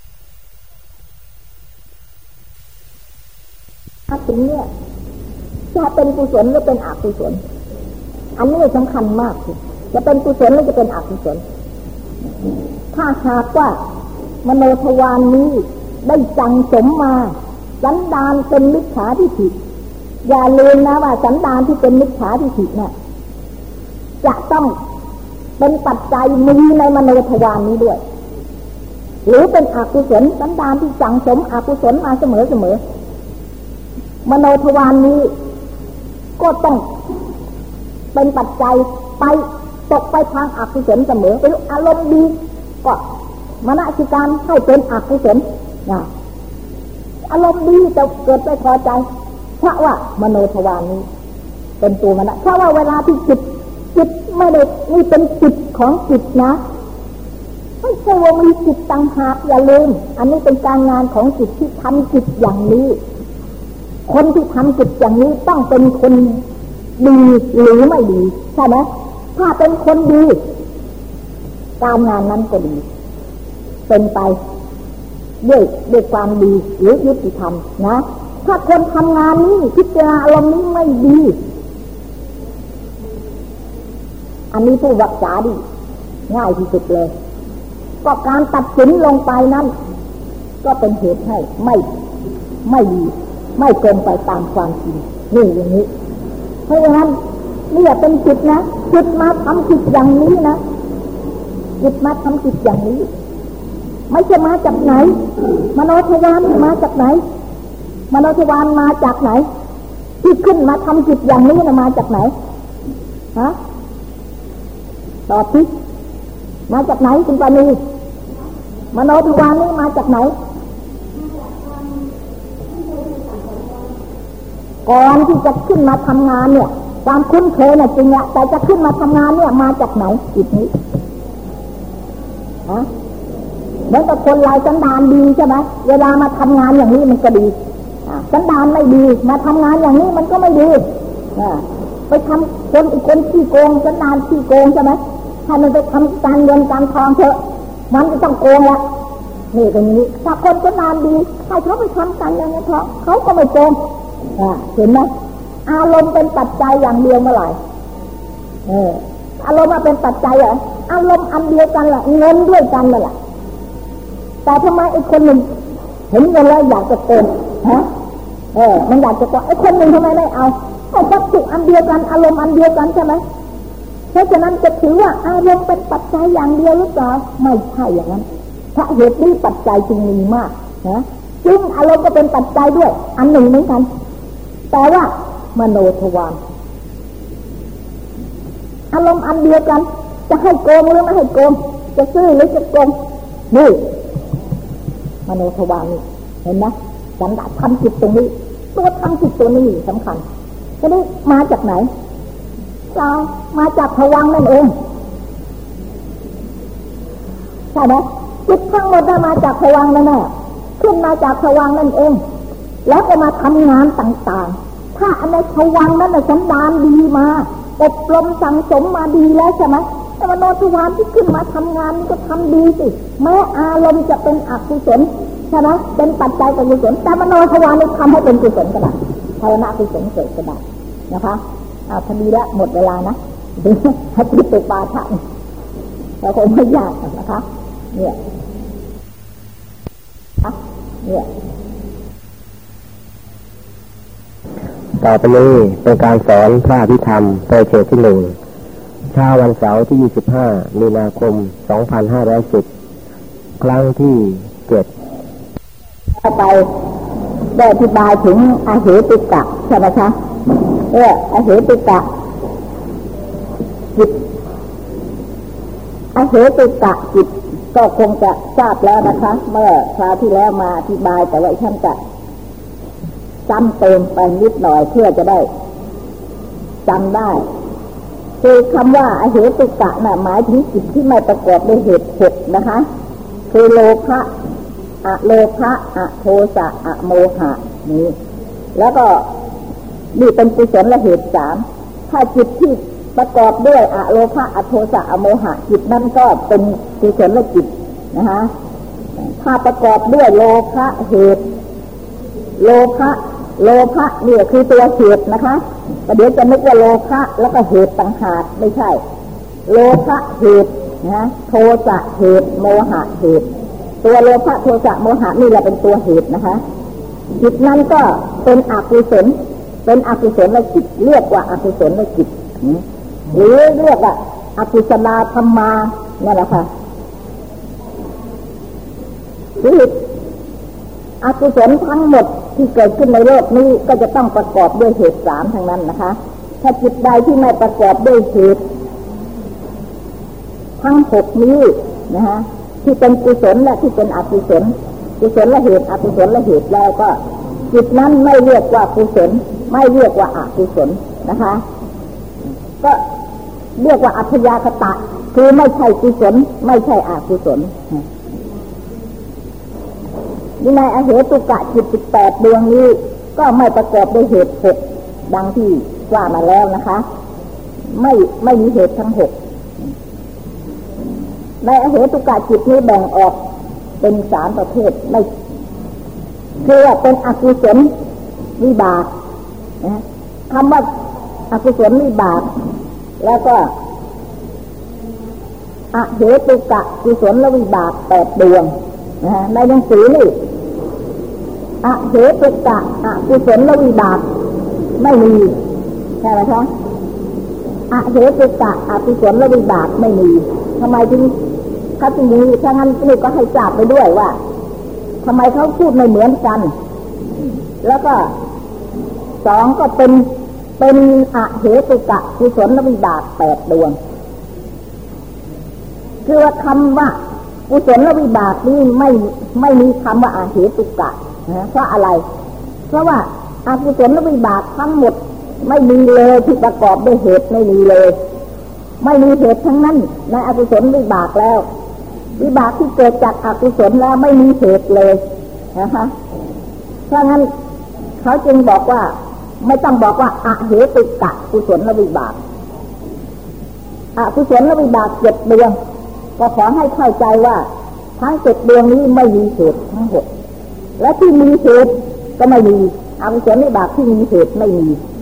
ถ้าถึงเนี่ยจะเป็นกุศลหรือเป็นอกุศลอันนี้สำคัญมากจะเป็นกุศลหรือจะเป็นอกุศลถ้าหากว่ามโนทวารนี้ได้จังสมมาสันดานเป็นมิจฉาทิฏฐิอย่าลืมนะว่าสันดานที่เป็นมิจฉาทิฏฐิเนี่ยจะต้องเป็นปัจจัยมีในมโนทวารนี้ด้วยหรือเป็นอกุศลสันดานที่จังสมอกุศลมาเสมอเสมอมโนทวารนี้ก็ต้องเป็นปัจจัยไปตกไปทางอกุศลเสมอเป็นอารมณ์ดีก็มนสิการให้เป็นอกุศลนะอารมณ์ดีจะเกิดไปพอใจเพราะว่ามโนทวารนี้เป็นตัวมันเพราะว่าเวลาที่จิตจิตไม่ได้นี่เป็นจิตของจิตนะไม่ใช่ว่ามีจิตต่างหากอย่าลืมอันนี้เป็นการงานของจิตที่ทำจิตอย่างนี้คนที่ทำจิตอย่างนี้ต้องเป็นคนดีหรือไม่ดีใช่ไหมถ้าเป็นคนดีการงานนั้นก็ดีเป็นไปด้วยด้วยความดีหรือยุติธรรมนะถ้าคนทำงานนี้พิจารณาอารมณ์นี้ไม่ดีอันนี้ผู้รักษาดีง่ายที่สุดเลยก็การตัดสินลงไปนั้นก็เป็นเหตุให้ไม่ไม่ดีไม่เกินไปตามความจริงนี่อย่างนี้เพราะฉะนั้นนี่เป็นจิตนะจิตมาทำจิตอย่างนี้นะจิตมาทำจิตอย่างนี้ไม่ใช่มาจากไหนมโนทวารมาจากไหนมโนทวารมาจากไหนที่ขึ้นมาทำจิตอย่างนี้นะมาจากไหนฮะตอบสิมาจากไหนคุณปานีมโนทวารนี้มาจากไหนก่อนที่จะขึ้นมาทำงานเนี่ยความคุ้นเคยน่ะจริงอะแต่จะขึ้นมาทำงานเนี่ยมาจากไหนจิตนี้ฮะเหมือนกับคนลายสันดานดีใช่ไหมเวลามาทำงานอย่างนี้มันก็ดีสันดานไม่ดีมาทำงานอย่างนี้มันก็ไม่ดีไปทำคนอีกคนขี้โกงสันดานขี้โกงใช่ไหมถ้ามันไปทำการเงินการทองเถอะมันจะต้องโกงละนี่ตรงนี้ถ้าคนสันดานดีให้เขาไปทำการเงินการทองเขาก็ไม่โกงเห็นไหมอารมณ์เป็นปัจจัยอย่างเดียวเมื่อไหร่เอออารมณ์มาเป็นปัจจัยเหรออารมณ์อันเดียวกันแหละเงินด้วยกันนั่นแหละแต่ทำไมไอ้คนหนึ่งเห็นเงินแล้วอยากจะโกงฮะเออมันอยากจะโกงไอ้คนหนึ่งทำไมไม่เอาก็วัตถุอันเดียวกันอารมณ์อันเดียวกันใช่ไหมเพราะฉะนั้นจะถือว่าอารมณ์เป็นปัจจัยอย่างเดียวหรือเปล่าไม่ใช่อย่างนั้นเพราะเหตุนี้ปัจจัยจึงมีมากนะจึงอารมณ์ก็เป็นปัจจัยด้วยอันหนึ่งเหมือนกันแต่ว่ามโนทวารอารมณ์อันเดียวกันจะให้โกงหรือไม่ให้โกงจะซื้อหรือจะโกงนี่มโนทวารนี่เห็นไหมสันดานทำจิตตรงนี้ตัวทำจิตตัวนี้สำคัญก็นี่มาจากไหนเรามาจากภวังค์นั่นเองใช่ไหมจิตทั้งหมดมาจากภวังค์นั่นแหละขึ้นมาจากภวังค์นั่นเองแล้วก็มาทำงานต่างๆถ้าอันในภวังค์นั้นสันดานดีมาอบรมสังสมมาดีแล้วใช่ไหมแต่มโนทวารที่ขึ้นมาทำงานก็ทำดีสิแม้อารมณ์จะเป็นอกุศลใช่ไหมเป็นปัจจัยเป็นกุศลแต่มโนทวารนี่ทำให้เป็นกุศลก็ได้ภาวนากุศลเกิดก็ได้นะคะเอาพอดีแล้วหมดเวลานะให้ติดตุปาทะเราคงไม่ยากนะคะเนี่ยเนี่ยต่อไปนี้เป็นการสอนพระอภิธรรมโดยเฉพาะที่หนึ่งเช้าวันเสาร์ที่ยี่สิบห้ามีนาคมสองพันห้าร้อยสิบครั้งที่เจ็ดต่อไปได้อธิบายถึงอาเหตุกะใช่ไหมคะเอออาเหตุกะจิตอาเหตุกะจิตก็คงจะทราบแล้วนะคะเมื่อคราวที่แล้วมาอธิบายแต่ว่าท่านจะจำเติมไปนิดหน่อยเพื่อจะได้จำได้คือคำว่าอาเหตุกะน่ะหมายถึงจิตที่ไม่ประกอบด้วยเหตุหกนะคะคือโลภะอะโลภะอะโทสะอะโมหะนี้แล้วก็นี่เป็นกุศลละเหตุสามถ้าจิตที่ประกอบด้วยอะโลภะอะโทสะอะโมหะจิตนั้นก็เป็นกุศลละจิตนะคะถ้าประกอบด้วยโลภะเหตุโลภะโลภะนี่คือตัวเหตุนะคะประเดี๋ยวจะนึกว่าโลภะแล้วก็เหตุต่างหากไม่ใช่โลภะเหตุนะโทสะเหตุโมหะเหตุตัวโลภะโทสะโมหะนี่แหละเป็นตัวเหตุนะคะจิตนั้นก็เป็นอกุศลเป็นอกุศลจิตเรียกว่าอกุศลจิตหรือเรียกว่าอกุศลธรรมานั่นแหละค่ะคืออกุศลทั้งหมดที่เกิดขึ้นในโลกนี้ก็จะต้องประกอบด้วยเหตุสามทั้งนั้นนะคะถ้าจิตใดที่ไม่ประกอบด้วยเหตุทั้งหกนี้นะคะที่เป็นกุศลและที่เป็นอกุศลกุศลละเหตุอกุศลละเหตุแล้วก็จิตนั้นไม่เรียกว่ากุศลไม่เรียกว่าอกุศลนะคะก็เรียกว่าอัพยากตะคือไม่ใช่กุศลไม่ใช่อกุศลนี่ในอเหตุกะจิตสิบแปดดวงนี้ก็ไม่ประกอบด้วยเหตุหกดังที่ว่ามาแล้วนะคะไม่ไม่มีเหตุทั้งหกในอเหตุกะจิตนี้แบ่งออกเป็นสามประเภทไม่คือว่าเป็นอกุศลวิบากนะคำว่าอกุศลวิบากแล้วก็อเหตุกะกุศลวิบากแปดดวงนะในหนังสือนี่อเหตุกะอกุศลวิบากไม่มีใช่ไหมคะอเหตุกะอกุศลวิบากไม่มีทำไมถึงเขาจึงมีถ้างั้นนี่ก็ให้ทราบไปด้วยว่าทำไมเขาพูดไม่เหมือนกันแล้วก็สองก็เป็นเป็นอเหตุกะกุศลวิบากแปดดวงคือว่าคำว่ากุศลวิบากนี่ไม่ไม่มีคำว่าอเหตุกะนะเพราะอะไรเพราะว่าอกุศลวิบากทั้งหมดไม่มีเลยที่ประกอบด้วยเหตุไม่มีเลยไม่มีเหตุทั้งนั้นในอกุศลวิบากแล้ววิบากที่เกิดจากอกุศลแล้วไม่มีเหตุเลยนะคะเพราะงั้นเขาจึงบอกว่าไม่ต้องบอกว่าอเหตุกะกุศลวิบากอกุศลวิบากเจ็ดดวงก็ขอให้เข้าใจว่าทั้งเจ็ดดวงนี้ไม่มีเหตุทั้งหมดและที่มีเหตุก็ไม่มีอกุศลวิบากที่มีเหตุไม่มี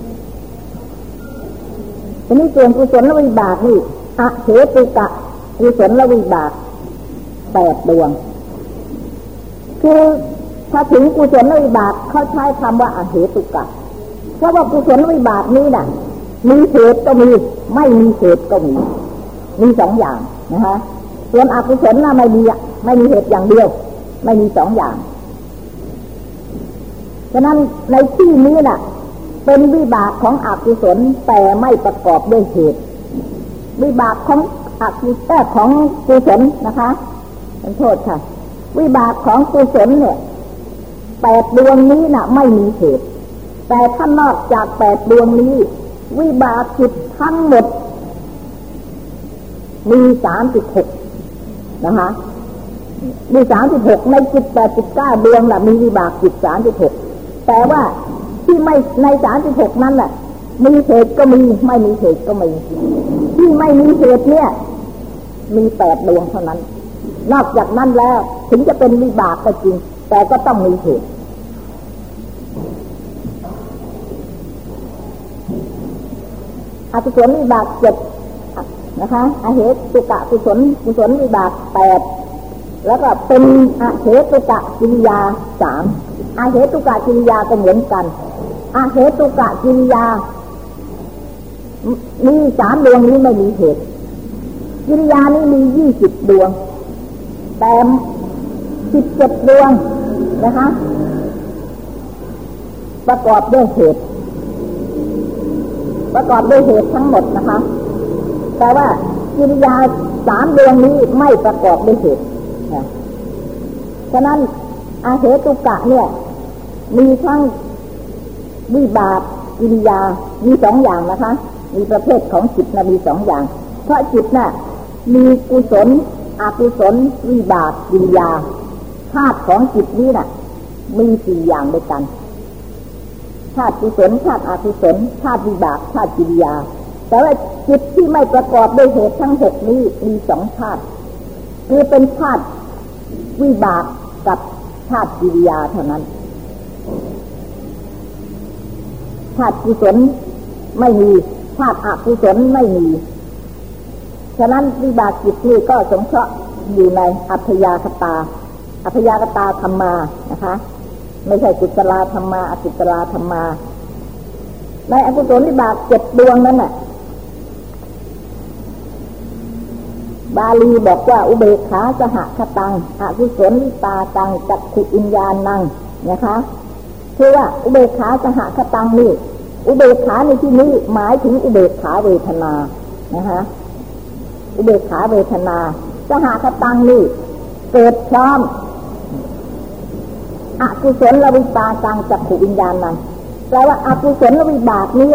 ทีนี้ส่วนกุศลวิบากนี่อเหตุกะกุศลวิบากแปดดวงคือถ้าถึงกุศลวิบากเขาใช้คำว่าอเหตุกะเพราะว่ากุศลวิบากนี้น่ะมีเหตุก็มีไม่มีเหตุก็มีมีสองอย่างนะคะส่วนอกุศลน่ะไม่มีไม่มีเหตุอย่างเดียวไม่มีสองอย่างฉะนั้นในที่นี้น่ะเป็นวิบากของอกุศลแต่ไม่ประกอบด้วยเหตุวิบากของอกุศลของกุศลนะคะขอโทษค่ะวิบากของกุศลเนี่ยแปดดวงนี้น่ะไม่มีเหตุแต่ถ้านอกจากแปดดวงนี้วิบากจิตทั้งหมดมีสามสิบหกนะคะมีสามสิบหกในจิตแปดสิบเก้าดวงน่ะมีวิบากจิตสามสิบหกแต่ว่าที่ไม่ในสามสิบหกนั้นแหละมีเหตุก็มีไม่มีเหตุก็มีที่ไม่มีเหตุเนี่ยมีแปดดวงเท่านั้นนอกจากนั้นแล้วถึงจะเป็นวิบากก็จริงแต่ก็ต้องมีเหตุกุศลวิบากเจ็ดนะคะอเหตุกะกุศลกุศลวิบากแปดแล้วก็เป็นอเหตุกะกิริยาสามอเหตุกะกิริยาก็เหมือนกันอเหตุกะกิริยามีสามดวงนี้ไม่มีเหตุกิริยานี้มียี่สิบดวงแต่สิบเจ็ดดวงนะคะประกอบด้วยเหตุประกอบด้วยเหตุทั้งหมดนะคะแต่ว่ากิริยาสามดวงนี้ไม่ประกอบด้วยเหตุฉะนั้นอาเหตุกะเนี่ยมีทั้งวิบากกิริยามีสองอย่างนะคะมีประเภทของจิตนะมีสองอย่างเพราะจิตน่ะมีกุศลอกุศลวิบากกิริยาธาตุของจิตนี้น่ะมีสี่อย่างด้วยกันธาตุกุศลธาตุอกุศลธาตุวิบากธาตุกิริยาแต่ว่าจิตที่ไม่ประกอบด้วยเหตุทั้งหกนี้มีสองธาตุคือเป็นธาตุวิบากกับธาตุกิริยาเท่านั้นธาตุกุศลไม่มีธาตุอกุศลไม่มีฉะนั้นวิบากจิตนี้ก็สงเคราะห์อยู่ในอัพยากตาอัพยากตาธรรมานะคะไม่ใช่กุศลธรรมาอกุศลธรรมาในอกุศลวิบากเจ็ดดวงนั้นน่ะบาลีบอกว่าอุเบกขาสหคตังอกุศลวิปาตังจักขุวิญญาณังนะคะคือว่าอุเบกขาสหคตังนี่อุเบกขาในที่นี้หมายถึงอุเบกขาเวทนานะคะอุเบกขาเวทนาสหคตังนี่เกิดพร้อมอกุศลวิปาตังจักขุวิญญาณังแปลว่าอกุศลวิบากนี่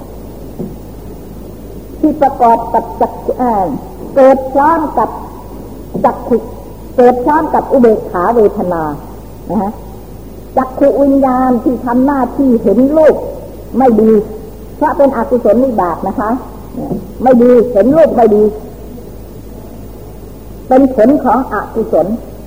ที่ประกอบกับจักเกิดพร้อมกับจักขุเกิดพร้อมกับอุเบกขาเวทนานะฮะจักขุวิญญาณที่ทำหน้าที่เห็นรูปไม่ดีเพราะเป็นอกุศลวิบากนะคะไม่ดีเห็นรูปไม่ดีเป็นผลของอกุศล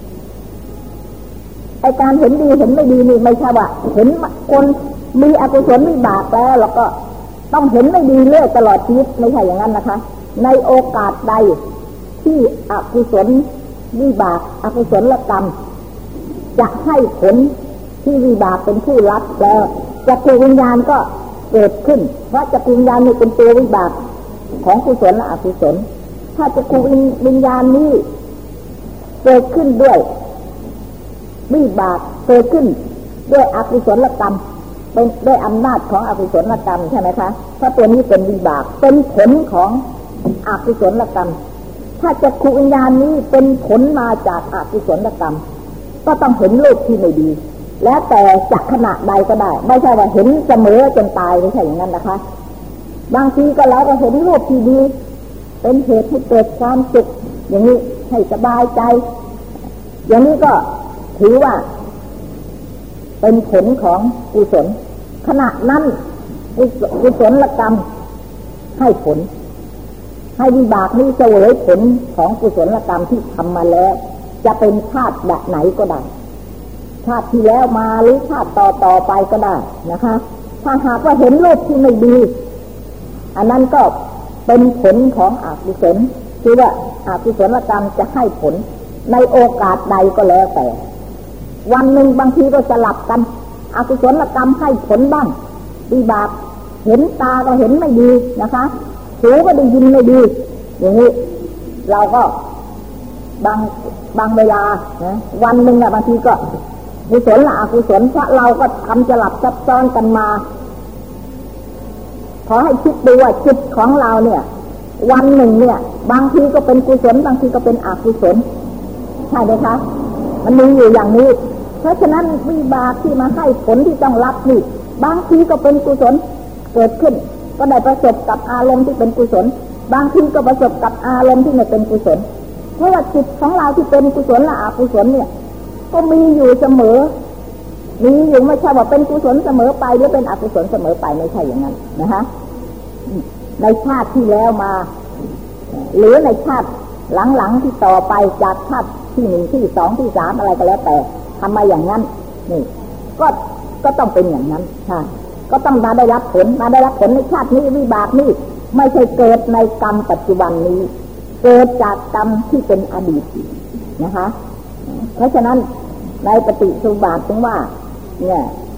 ไอการเห็นดีเห็นไม่ดีนี่ไม่ใช่ว่าเห็นคนมีอกุศลวิบากแล้วแล้วก็ต้องเห็นไม่ดีเรื่อยตลอดชีวิตไม่ใช่อย่างนั้นนะคะในโอกาสใดที่อกุศลวิบากอกุศลกรรมจะให้ผลที่วิบากเป็นผู้รับแล้วจักขุวิญญาณก็เกิดขึ้นเพราะจักขุวิญญาณนี่เป็นตัววิบากของกุศลและอกุศลถ้าจักขุวิญญาณนี้เกิดขึ้นด้วยวิบากเกิดขึ้นด้วยอกุศลกรรมเป็นด้วยอำนาจของอกุศลกรรมใช่ไหมคะเพราะตัวนี้เป็นวิบากเป็นผลของอกุศลกรรมถ้าจักขุวิญญาณนี้เป็นผลมาจากอกุศลกรรมก็ต้องเห็นรูปที่ไม่ดีแล้วแต่จะขณะใดก็ได้ไม่ใช่ว่าเห็นเสมอจนตายไม่ใช่อย่างนั้นนะคะบางทีก็แล้วก็เห็นรูปที่ดีเป็นเหตุให้เกิดความสุขอย่างนี้ให้สบายใจอย่างนี้ก็ถือว่าเป็นผลของกุศลขณะนั้นกุศลกรรมให้ผลให้วิบากนี้เสวยผลของกุศลกรรมที่ทำมาแล้วจะเป็นชาติแบบไหนก็ได้ชาติที่แล้วมาหรือชาติต่อต่อไปก็ได้นะคะถ้าหากว่าเห็นรูปที่ไม่ดีอันนั้นก็เป็นผลของอกุศลคือว่าอกุศลกรรมจะให้ผลในโอกาสใดก็แล้วแต่วันหนึ่งบางทีก็สลับกันอกุศลกรรมให้ผลบ้างวิบากเห็นตาก็เห็นไม่ดีนะคะหูก็ได้ยินไม่ดีอย่างนี้เราก็บางบางเวลานะวันหนึ่งอะบางทีก็กุศลละอกุศลเพราะเราก็ทำสลับซับซ้อนกันมาขอให้คิดดูว่าจิตของเราเนี่ยวันหนึ่งเนี่ยบางทีก็เป็นกุศลบางทีก็เป็นอกุศลใช่ไหมคะมันมีอยู่อย่างนี้เพราะฉะนั้นวิบากที่มาให้ผลที่ต้องรับนี่บางทีก็เป็นกุศลเกิดขึ้นก็ได้ประสบกับอารมณ์ที่เป็นกุศลบางทีก็ประสบกับอารมณ์ที่ไม่เป็นกุศลเพราะว่าจิตของเราที่เป็นกุศลและอกุศลเนี่ยก็มีอยู่เสมอมีอยู่ไม่ใช่ว่าเป็นกุศลเสมอไปหรือเป็นอกุศลเสมอไปไม่ใช่อย่างนั้นนะคะในชาติที่แล้วมาหรือในชาติหลังๆที่ต่อไปจากชาติที่หนึ่งที่สองที่สามอะไรก็แล้วแต่ทำมาอย่างนั้นนี่ก็ก็ต้องเป็นอย่างนั้นค่ะก็ต้องมาได้รับผลมาได้รับผลในชาตินี้วิบากนี้ไม่ใช่เกิดในกรรมปัจจุบันนี้เกิดจากกรรมที่เป็นอดีตนะคะเพราะฉะนั้นในปฏิสุบาทถึงว่าเนี่ย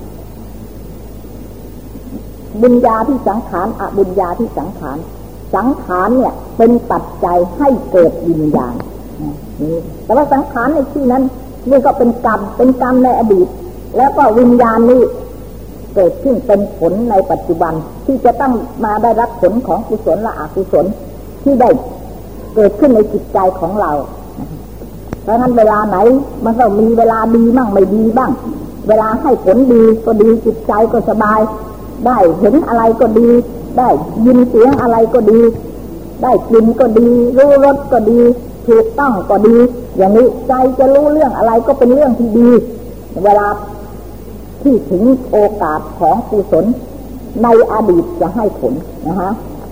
บุญญาที่สังขารอบุญญาที่สังขารสังขารเนี่ยเป็นปัจจัยให้เกิดวิญญาณนี่แต่ว่าสังขารในที่นั้นนี่ก็เป็นกรรมเป็นกรรมในอดีตแล้วก็วิญญาณนี้เกิดขึ้นเป็นผลในปัจจุบันที่จะต้องมาได้รับผลของกุศลและอกุศลที่ได้เกิดขึ้นในจิตใจของเราเพราะฉะนั้นเวลาไหนมันก็มีเวลาดีบ้างไม่ดีบ้างเวลาให้ผลดีก็ดีจิตใจก็สบายได้เห็นอะไรก็ดีได้ยินเสียงอะไรก็ดีได้กลิ่นก็ดีรู้รสก็ดีถูกต้องก็ดีอย่างนี้ใจจะรู้เรื่องอะไรก็เป็นเรื่องที่ดีเวลาที่ถึงโอกาสของกุศลในอดีตจะให้ผลนะคะ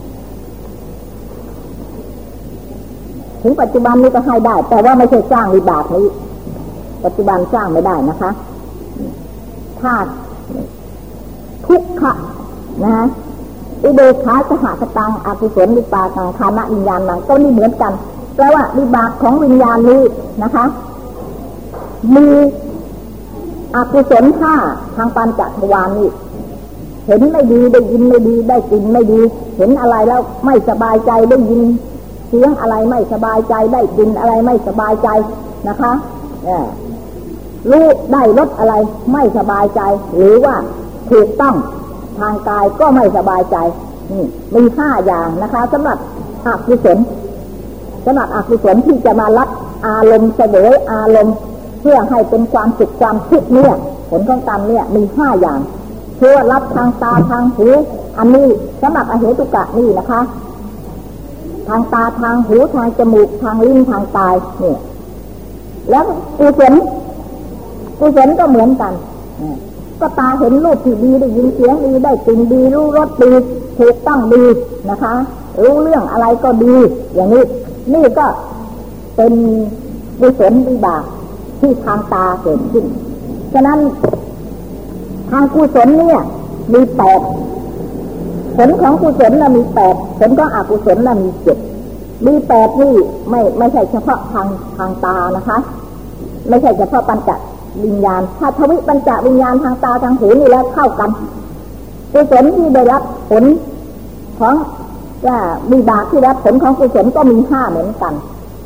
ถึงปัจจุบันนี้ก็ให้ได้แต่ว่าไม่ใช่สร้างวิบากนี้ปัจจุบันสร้างไม่ได้นะคะถ้าทุกขะนะอุเบกขาสหคตังอกุศลวิปากังคานะวิญญาณนังก็นี่เหมือนกันแปลว่าวิบากของวิญญาณนี้นะคะมีอกุศลห้าทางปัญจทวารนี่เห็นไม่ดีได้ยินไม่ดีได้กลิ่นไม่ดีเห็นอะไรแล้วไม่สบายใจได้ยินเสียงอะไรไม่สบายใจได้กลิ่นอะไรไม่สบายใจนะคะรู้ได้รสอะไรไม่สบายใจหรือว่าถูกต้องทางกายก็ไม่สบายใจนี่มีห้าอย่างนะคะสำหรับอกุศลสำหรับอกุศลที่จะมารับอารมณ์เสวยอารมณ์เพื่อให้เป็นความสุขความทุกข์เนี่ยผลของกรรมเนี่ยมีห้าอย่างคือว่ารับทางตาทางหูอันนี้สำหรับอเหตุกะนี่นะคะทางตาทางหูทางจมูกทางลิ้นทางกายเนี่ยแล้วกุศลกุศลก็เหมือนกันก็ตาเห็นรูปที่ดีได้ยินเสียงดีได้กลิ่นดีรู้รสดีถูกต้องดีนะคะรู้เรื่องอะไรก็ดีอย่างนี้นี่ก็เป็นกุศลวิบากที่ทางตาเกิดขึ้นฉะนั้นทางกุศลเนี่ยมีแปดผลของกุศลน่ะมีแปดผลของอกุศลน่ะมีเจ็ดมีแปดนี่ไม่ไม่ใช่เฉพาะทางทางตานะคะไม่ใช่เฉพาะปัญจวิญญาณถ้าทวิปัญจวิญญาณทางตาทางหูนี่แล้วเข้ากันกุศลที่ได้รับผลของว่าวิบากที่รับผลของกุศลก็มีห้าเหมือนกัน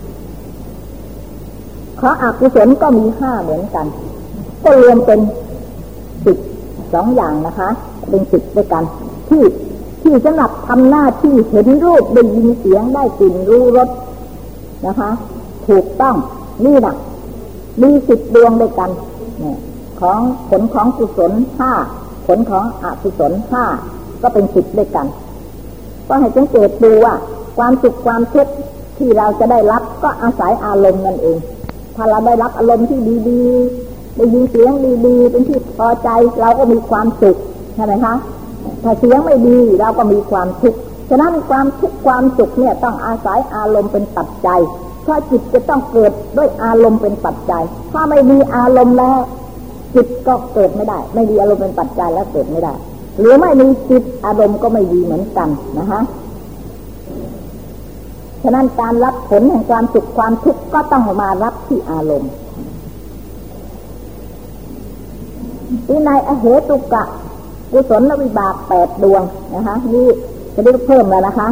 ของอกุศลก็มีห้าเหมือนกันก็รวมเป็นสิบสองอย่างนะคะเป็นสิบด้วยกันที่ที่สำหรับทำหน้าที่เห็นรูปได้ยินเสียงได้กลิ่นรู้รสนะคะถูกต้องนี่นะมีสิบดวงด้วยกันเนี่ยของผลของกุศลห้าผลของอกุศลห้าก็เป็นสิบด้วยกันก็ให้สังเกตดูว่าความสุขความทุกข์ที่เราจะได้รับก็อาศัยอารมณ์นั่นเองถ้าเราได้รับอารมณ์ที่ดีๆได้ยินเสียงดีๆเป็นที่พอใจเราก็มีความสุขใช่ไหมคะถ้าเสียงไม่ดีเราก็มีความทุกข์ฉะนั้นความทุกข์ความสุขเนี่ยต้องอาศัยอารมณ์เป็นปัจจัยเพราะจิตจะต้องเกิดด้วยอารมณ์เป็นปัจจัยถ้าไม่มีอารมณ์แล้วจิตก็เกิดไม่ได้ไม่มีอารมณ์เป็นปัจจัยแล้วเกิดไม่ได้หรือไม่มีจิตอารมณ์ก็ไม่ดีเหมือนกันนะคะฉะนั้นการรับผลแห่งความสุขความทุกข์ก็ต้องมารับที่อารมณ์ที่ในอเหตุกะกุศลวิบากแปดดวงนะคะนี่จะได้เพิ่มแล้วนะคะ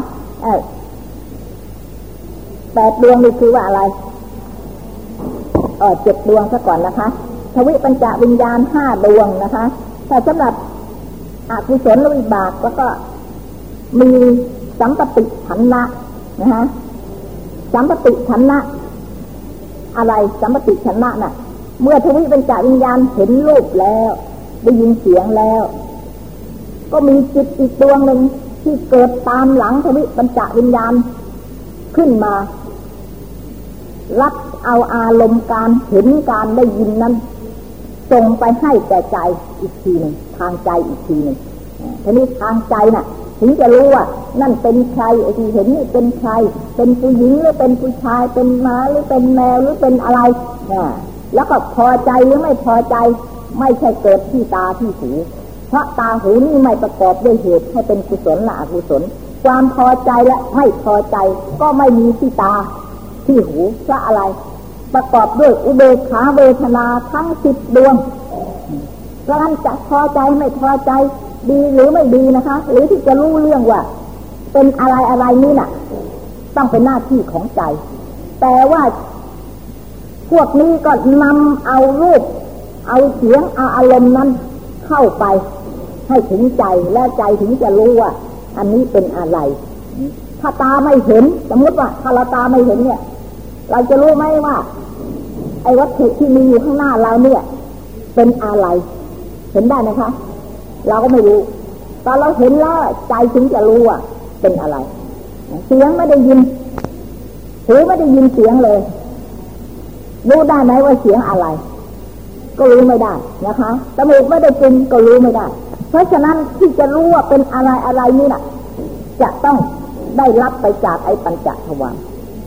แปดดวงนี่คือว่าอะไรเออเจ็ดดวงซะก่อนนะคะทวิปัญจวิญญาณห้าดวงนะคะแต่สำหรับอกุศลวิบากแล้วก็มีสัมปติขันธ์นะคะสัมปติขันธ์อะไรสัมปติขันธ์น่ะเมื่อทวิปัญจวิญญาณเห็นรูปแล้วได้ยินเสียงแล้วก็มีจิตอีกดวงหนึ่งที่เกิดตามหลังทวิปัญจวิญญาณขึ้นมารับเอาอารมณ์การเห็นการได้ยินนั้นส่งไปให้แก่ใจอีกทีหนึ่งทางใจอีกทีหนึ่งทีนี้ทางใจน่ะถึงจะรู้ว่านั่นเป็นใครไอ้ที่เห็นนี่เป็นใครเป็นผู้หญิงหรือเป็นผู้ชายเป็นม้าหรือเป็นแมวหรือเป็นอะไรเนี่ยแล้วก็พอใจหรือไม่พอใจไม่ใช่เกิดที่ตาที่หูเพราะตาหูนี่ไม่ประกอบด้วยเหตุให้เป็นกุศลหรืออกุศลความพอใจและไม่พอใจก็ไม่มีที่ตาที่หูเพราะอะไรประกอบด้วยอุเบกขาเวทนาทั้งสิบดวงเพราะฉะนั้นจะพอใจไม่พอใจดีหรือไม่ดีนะคะหรือที่จะรู้เรื่องว่าเป็นอะไรอะไรนี่น่ะต้องเป็นหน้าที่ของใจแต่ว่าพวกนี้ก็นำเอารูปเอาเสียงเอาอารมณ์นั้นเข้าไปให้ถึงใจและใจถึงจะรู้ว่าอันนี้เป็นอะไรถ้าตาไม่เห็นสมมติว่าถ้าเราตาไม่เห็นเนี่ยเราจะรู้ไหมว่าไอ้วัตถุที่มีอยู่ข้างหน้าเราเนี่ยเป็นอะไรเห็นได้ไหมคะเราก็ไม่รู้ตอนเราเห็นแล้วใจถึงจะรู้ว่าเป็นอะไรเสียงไม่ได้ยินหูไม่ได้ยินเสียงเลยรู้ได้ไหมว่าเสียงอะไรก็รู้ไม่ได้นะคะจมูกไม่ได้กลิ่นก็รู้ไม่ได้เพราะฉะนั้นที่จะรู้ว่าเป็นอะไรอะไรนี่น่ะจะต้องได้รับไปจากไอ้ปัญจทวาร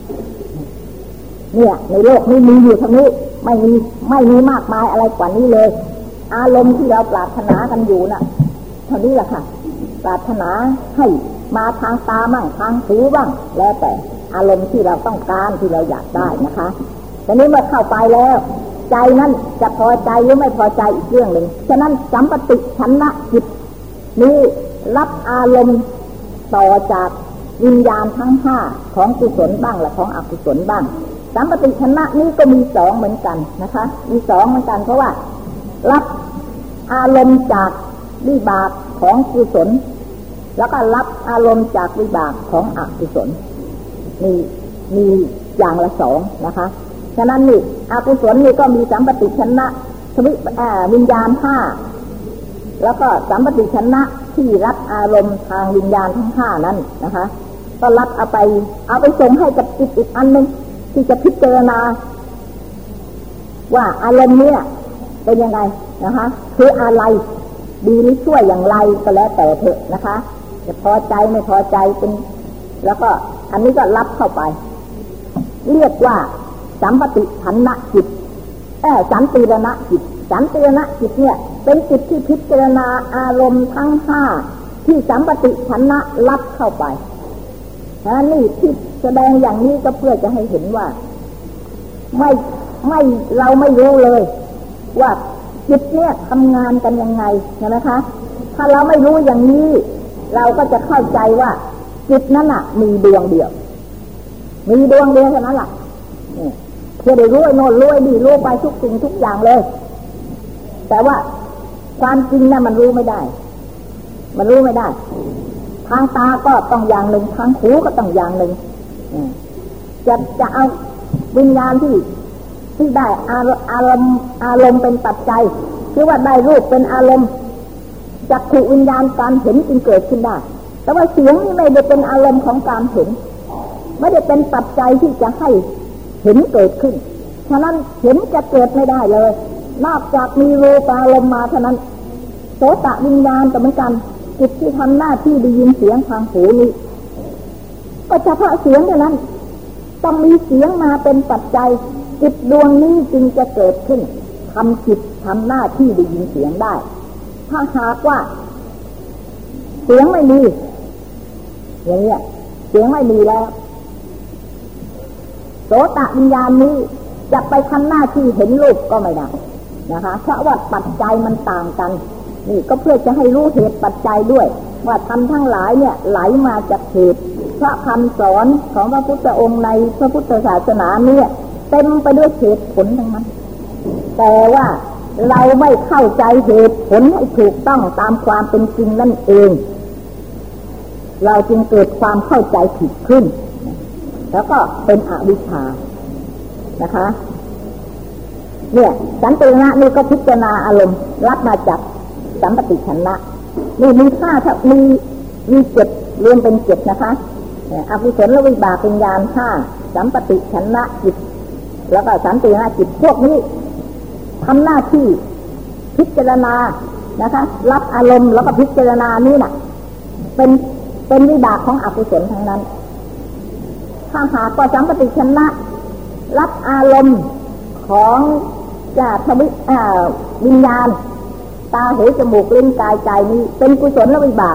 เนี่ยในโลกนี้มีอยู่เท่านี้ไม่มีไม่มีมากมายอะไรกว่านี้เลยอารมณ์ที่เราปรารถนากันอยู่น่ะเท่านี้แหละค่ะปรารถนาให้มาทางตาบ้างทางหูบ้างแล้วแต่อารมณ์ที่เราต้องการที่เราอยากได้นะคะแต่นี้เมื่อเข้าไปแล้วใจนั้นจะพอใจหรือไม่พอใจอีกเรื่องหนึ่งฉะนั้นสัมปติฉันนะจิตนี้รับอารมณ์ต่อจากวิญญาณทั้งห้าของกุศลบ้างและของอกุศลบ้างสัมปติฉันนะนี้ก็มีสองเหมือนกันนะคะมีสองเหมือนกันเพราะว่ารับอารมณ์จากวิบากของกุศลแล้วก็รับอารมณ์จากวิบากของอกุศลมีมีอย่างละสองนะคะฉะนั้นนี่อกุศลนี่ก็มีสัมปติฉันนะวิวิญญาณห้าแล้วก็สัมปติฉันนะที่รับอารมณ์ทางวิญญาณทั้งห้านั้นนะคะก็รับเอาไปเอาไปส่งให้กับจิตอีกอันนึงที่จะพิจารณาว่าอารมณ์เนี่ยเป็นยังไงนะคะคืออะไรดีหรือชั่วอย่างไรก็แล้วแต่เถอะนะคะจะพอใจไม่พอใจเป็นแล้วก็อันนี้ก็รับเข้าไปเรียกว่าสัมปติฉันนะจิตเออสันติรณะจิตสันติรณะจิตเนี่ยเป็นจิตที่พิจารณาอารมณ์ทั้งห้าที่สัมปติฉันนะรับเข้าไปนะนี่ที่แสดงอย่างนี้ก็เพื่อจะให้เห็นว่าไม่ไม่เราไม่รู้เลยว่าจิตเนี่ยทำงานกันยังไงนะคะถ้าเราไม่รู้อย่างนี้เราก็จะเข้าใจว่าจิตนั้นน่ะมีดวงเดียวมีดวงเดียวเท่านั้นแหละเพื่อได้รู้ไอ้โน่นรู้ไอ้นี่รู้ไปทุกสิ่งทุกอย่างเลยแต่ว่าความจริงน่ะมันรู้ไม่ได้มันรู้ไม่ได้ทางตาก็ต้องอย่างหนึ่งทางหูก็ต้องอย่างหนึ่งจะจะเอาวิญญาณที่ที่ได้อารอารมณ์อารมณ์เป็นปัจจัยคือว่าได้รูปเป็นอารมณ์จักขุวิญญาณการเห็นจึงเกิดขึ้นได้แต่ว่าเสียงนี่ไม่ได้เป็นอารมณ์ของการเห็นไม่ได้เป็นปัจจัยที่จะให้เห็นเกิดขึ้นฉะนั้นเห็นจะเกิดไม่ได้เลยนอกจากมีรูปอารมณ์มาเท่านั้นโสตวิญญาณก็เหมือนกันจิตที่ทำหน้าที่ได้ยินเสียงทางหูนี้ก็เฉพาะเสียงเท่านั้นต้องมีเสียงมาเป็นปัจจัยจิตดวงนี้จึงจะเกิดขึ้นทำจิตทำหน้าที่ได้ยินเสียงได้ถ้าหากว่าเสียงไม่มีอย่างนี้เสียงไม่มีแล้วโสตวิญญาณนี้จะไปทำหน้าที่เห็นรูปก็ไม่ได้นะคะเพราะว่าปัจจัยมันต่างกันนี่ก็เพื่อจะให้รู้เหตุปัจจัยด้วยว่าธรรมทั้งหลายเนี่ยไหลมาจากเหตุเพราะคำสอนของพระพุทธองค์ในพระพุทธศาสนาเนี่ยเต็มไปด้วยเหตุผลทั้งนั้นแต่ว่าเราไม่เข้าใจเหตุผลให้ถูกต้องตามความเป็นจริงนั่นเองเราจึงเกิดความเข้าใจผิดขึ้นแล้วก็เป็นอวิชชานะคะเนี่ยสันติรณะนี่ก็พิจารณาอารมณ์รับมาจากสัมปติฉันนะนี่มีค่าถ้ามีมีเจ็ดรวมเป็นเจ็ดนะคะอกุศลวิบากวิญญาณห้าสัมปติฉันนะจิตแล้วก็สันติรณะจิตพวกนี้ทำหน้าที่พิจารณานะคะรับอารมณ์แล้วก็พิจารณานี่น่ะเป็นเป็นวิบากของอกุศลทั้งนั้นถ้าหากว่าสัมปติฉันนะรับอารมณ์ของจากทวิอ่าวิญญาณตาหูจมูกลิ้นกายใจนี้เป็นกุศลและวิบาก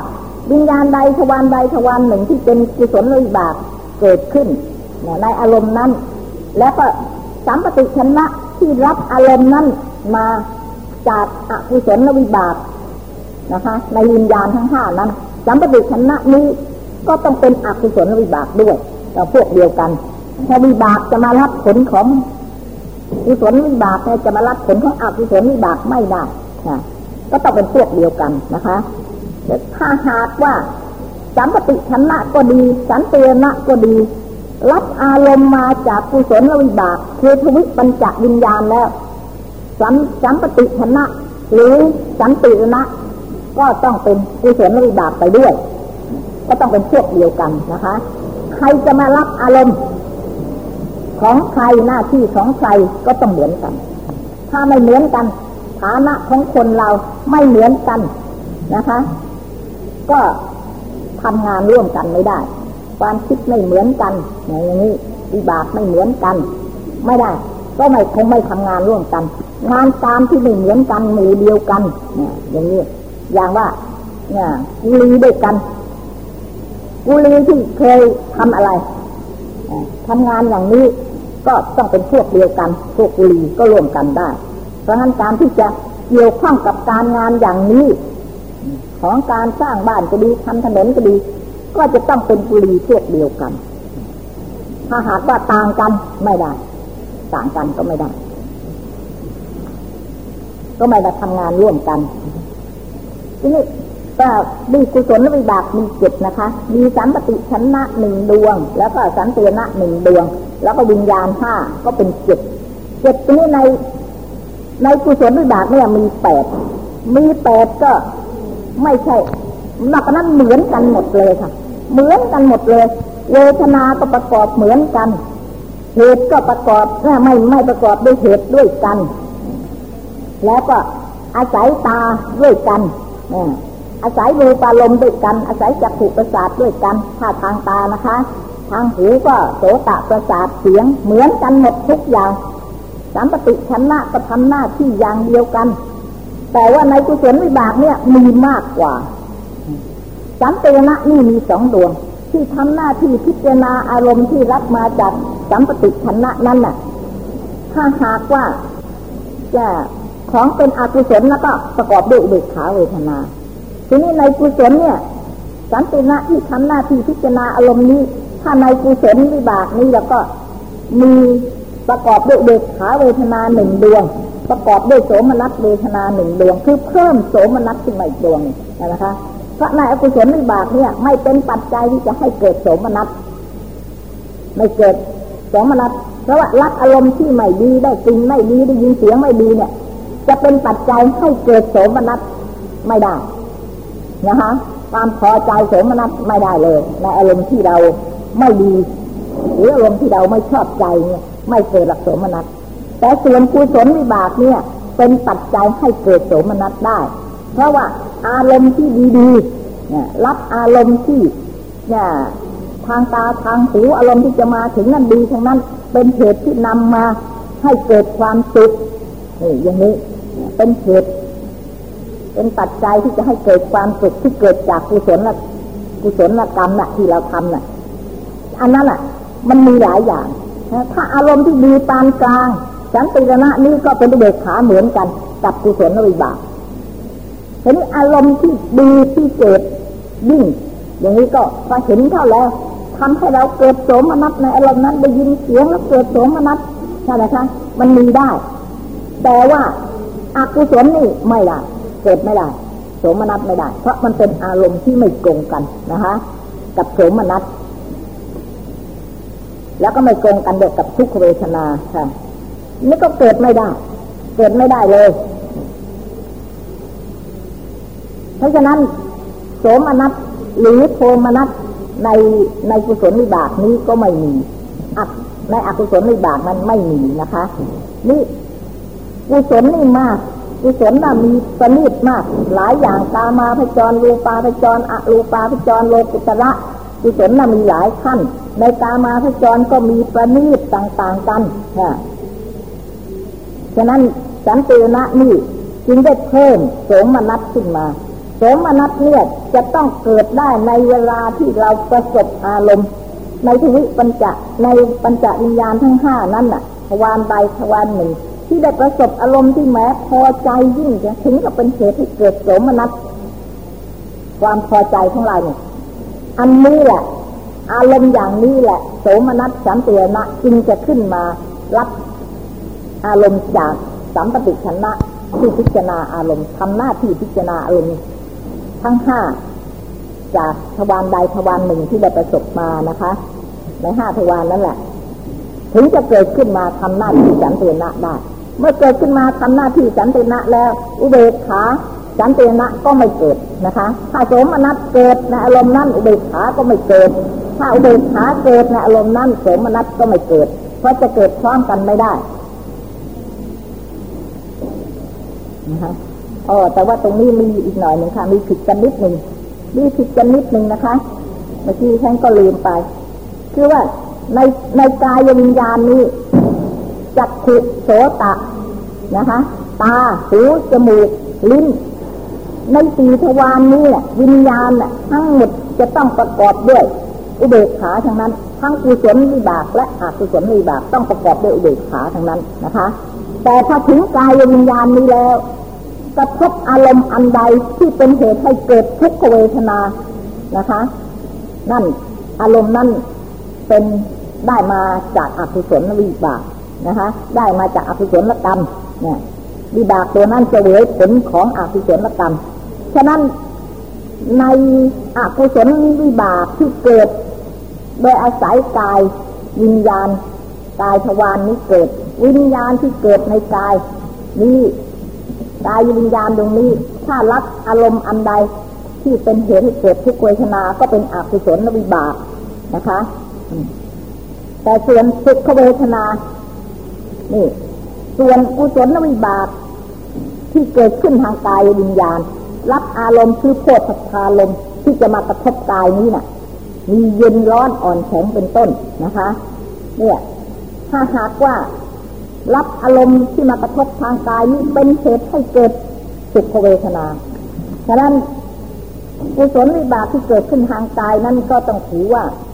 วิญญาณใดทวารใดทวารหนึ่งที่เป็นกุศลวิบากเกิดขึ้นในอารมณ์นั้นแล้วก็สัมปติชนะที่รับอารมณ์นั้นมาจากอกุศลวิบากนะคะในวิญญาณทั้งห้านั้นสัมปติชนะนี้ก็ต้องเป็นอกุศลวิบากด้วยเราพวกเดียวกันถ้าวิบากจะมารับผลของกุศลวิบากจะมารับผลของอกุศลวิบากไม่ได้นะก็ต้องเป็นพวกเดียวกันนะคะแต่ถ้าหากว่าสัมปติชนะก็ดีสันตินะก็ดีรับอารมณ์มาจากกุศลวิบากคือทวิปัญจวิญญาณแล้วสัมสัมปติชนะหรือสันตินะก็ต้องเป็นกุศลวิบากไปด้วยก็ต้องเป็นพวกเดียวกันนะคะใครจะมารับอารมณ์ของใครหน้าที่ของใครก็ต้องเหมือนกันถ้าไม่เหมือนกันฐานะของคนเราไม่เหมือนกันนะคะก็ทำงานร่วมกันไม่ได้ความคิดไม่เหมือนกันอย่างนี้วิบากไม่เหมือนกันไม่ได้ก็ไม่คงไม่ทำงานร่วมกันงานการที่ไม่เหมือนกันหมู่เดียวกันเนี่ยอย่างนี้อย่างว่าเนี่ยกุลีด้วยกันกุลีที่เคยทำอะไรทำงานอย่างนี้ก็ต้องเป็นพวกเดียวกันพวกกุลีก็ร่วมกันได้เพราะงั้นการที่จะเกี่ยวข้องกับการงานอย่างนี้ของการสร้างบ้านก็ดีทำถนนก็ดีก็จะต้องเป็นกุลีพวกเดียวกันถ้าหากว่าต่างกันไม่ได้ต่างกันก็ไม่ได้ก็ไม่ได้ทำงานร่วมกันทีนี้ก็มีกุศลวิบากมีเจ็ดนะคะมีสัมปติชนะหนึ่งดวงแล้วก็สันตินะหนึ่งดวงแล้วก็วิญญาณห้าก็เป็นเจ็ดเจ็ดนี้ในในกุศลวิบากเนี่ยมีแปดมีแปดก็ไม่ใช่นอกจากนั้นเหมือนกันหมดเลยค่ะเหมือนกันหมดเลยเวทนาก็ประกอบเหมือนกันเหตุก็ประกอบไม่ไม่ประกอบด้วยเหตุด้วยกันแล้วก็อาศัยตาด้วยกันอาศัยรูปารมณ์ด้วยกันอาศัยจักขุประสาทด้วยกันถ้าทางตานะคะทางหูก็โสตประสาทเสียงเหมือนกันหมดทุกอย่างสัมปติชนะก็ทำหน้าที่อย่างเดียวกันแต่ว่าในกุศลวิบากเนี่ยมีมากกว่าสันตินะนี่มีสองดวงที่ทำหน้าที่พิจารณาอารมณ์ที่รับมาจากสัมปติชนะนั้นน่ะถ้าหากว่าจะของเป็นอกุศลแล้วก็ประกอบด้วยอุเบกขาเวทนาทีนี้ในกุศลเนี่ยสันตินะที่ทำหน้าที่พิจารณาอารมณ์นี้ถ้าในกุศลวิบากนี้แล้วก็มีประกอบด้วยอุเบกขาเวทนาหนึ่งดวงประกอบด้วยโสมนัสเวทนาหนึ่งดวงคือเพิ่มโสมนัสขึ้นมาอีกดวงนะคะเพราะในอกุศลวิบากเนี่ยไม่เป็นปัจจัยที่จะให้เกิดโสมนัสไม่เกิดโสมนัสเพราะว่ารับอารมณ์ที่ไม่ดีได้กลิ่นไม่ดีได้ยินเสียงไม่ดีเนี่ยจะเป็นปัจจัยให้เกิดโสมนัสไม่ได้นะคะความพอใจโสมนัสไม่ได้เลยในอารมณ์ที่เราไม่ดีหรืออารมณ์ที่เราไม่ชอบใจเนี่ยไม่เกิดหลักโสมนัสแต่ส่วนกุศลวิบากเนี่ยเป็นปัจจัยให้เกิดโสมนัสได้เพราะว่าอารมณ์ที่ดีๆเนี่ยรับอารมณ์ที่เนี่ยทางตาทางหูอารมณ์ที่จะมาถึงนั้นดีทั้งนั้นเป็นเหตุที่นำมาให้เกิดความสุขนี่อย่างนี้เป็นเหตุเป็นปัจจัยที่จะให้เกิดความสุขที่เกิดจากกุศลละกุศลกรรมน่ะที่เราทำน่ะอันนั้นน่ะมันมีหลายอย่างถ้าอารมณ์ที่ดีปานกลางสันตินะนี่ก็เป็นอุเบกขาเหมือนกันกับกุศลวิบากทีนี้อารมณ์ที่ดีที่เกิดยิ่งอย่างนี้ก็พอเห็นเข้าแล้วทำให้เราเกิดโสมนัสในอารมณ์นั้นได้ยินเสียงแล้วเกิดโสมนัสใช่ไหมคะมันมีได้แต่ว่าอกุศลนี่ไม่ได้เกิดไม่ได้โสมนัสไม่ได้เพราะมันเป็นอารมณ์ที่ไม่ตรงกันนะคะกับโสมนัสแล้วก็ไม่ตรงกันเด็กกับทุกขเวทนาค่ะนี่ก็เกิดไม่ได้เกิดไม่ได้เลยเพราะฉะนั้นโสมนัสหรือโทมนัสในในกุศลวิบากนี้ก็ไม่มีในอกุศลวิบากมันไม่มีนะคะนี่กุศลนี่มากกุศลน่ะมีประณีตมากหลายอย่างกามาพจรรูปาพจรอรูปาพจรโลกุตระกุศลน่ะมีหลายขั้นในกามาพจรก็มีประณีตต่างๆกันค่ะฉะนั้นสันตินะนี่จึงได้เพิ่มโสมนัสขึ้นมาโสมนัสเนี่ยจะต้องเกิดได้ในเวลาที่เราประสบอารมณ์ในทวิปัญจะในปัญจวิญญาณทั้งห้านั้นน่ะทวารใดทวารหนึ่งที่ได้ประสบอารมณ์ที่แม้พอใจยิ่งจะถึงกับเป็นเหตุให้เกิดโสมนัสความพอใจของเราเนี่ยอันนี้แหละอารมณ์อย่างนี้แหละโสมนัสสันตินะจึงจะขึ้นมารับอารมณ์จากสัมปติชนะที่พิจารณาอารมณ์ทำหน้าที่พิจารณาอารมณ์ทั้งห้าจากทวารใดทวารหนึ่งที่ได้ประสบมานะคะในห้าทวารนั่นแหละถึงจะเกิดขึ้นมาทำหน้าที่สันตินะได้เมื่อเกิดขึ้นมาทำหน้าที่สันตินะแล้วอุเบกขาสันตินะก็ไม่เกิดนะคะถ้าโสมนัสเกิดในอารมณ์นั้นอุเบกขาก็ไม่เกิดถ้าอุเบกขาเกิดในอารมณ์นั้นโสมนัสก็ไม่เกิดเพราะจะเกิดพร้อมกันไม่ได้นะคะอ๋อแต่ว่าตรงนี้มีอีกหน่อยหนึ่งค่ะมีผิดกันนิดหนึ่งมีผิดกันนิดหนึ่งนะคะเมื่อกี้ฉันก็ลืมไปคือว่าในในกายวิญญาณนี้จักขุโสตะนะคะตาหูจมูกลิ้นในสี่ทวารนี้วิญญาณทั้งหมดจะต้องประกอบด้วยอุเบกขาทั้งนั้นทั้งกุศลวิบากและอกุศลวิบากต้องประกอบด้วยอุเบกขาทั้งนั้นนะคะแต่ถ้าถึงกายวิญญาณนี้แล้วกระทบอารมณ์อันใดที่เป็นเหตุให้เกิดทุกขเวทนานะคะนั่นอารมณ์นั้นเป็นได้มาจากอกุศลวิบากนะคะได้มาจากอกุศลกรรมเนี่ยวิบากตัวนั้นจะเสวยผลของอกุศลกรรมฉะนั้นในอกุศลวิบากที่เกิดโดยอาศัยกายวิญญาณกายทวารนี้เกิดวิญญาณที่เกิดในกายนี้กายวิญญาณตรงนี้ถ้ารับอารมณ์อันใดที่เป็นเหตุให้เกิดทุกขเวทนาก็เป็นอกุศลวิบากนะคะแต่ส่วนสุขเวทนานี่ส่วนกุศลวิบากที่เกิดขึ้นทางกายวิญญาณรับอารมณ์คือโพธพารมณ์ที่จะมากระทบกายนี้น่ะมีเย็นร้อนอ่อนแข็งเป็นต้นนะคะเนี่ยถ้าหากว่ารับอารมณ์ที่มากระทบทางกายนี้เป็นเหตุให้เกิดสุขเวทนาฉะนั้นกุศลวิบากที่เกิดขึ้นทางกายนั้นก็ต้องถือว่า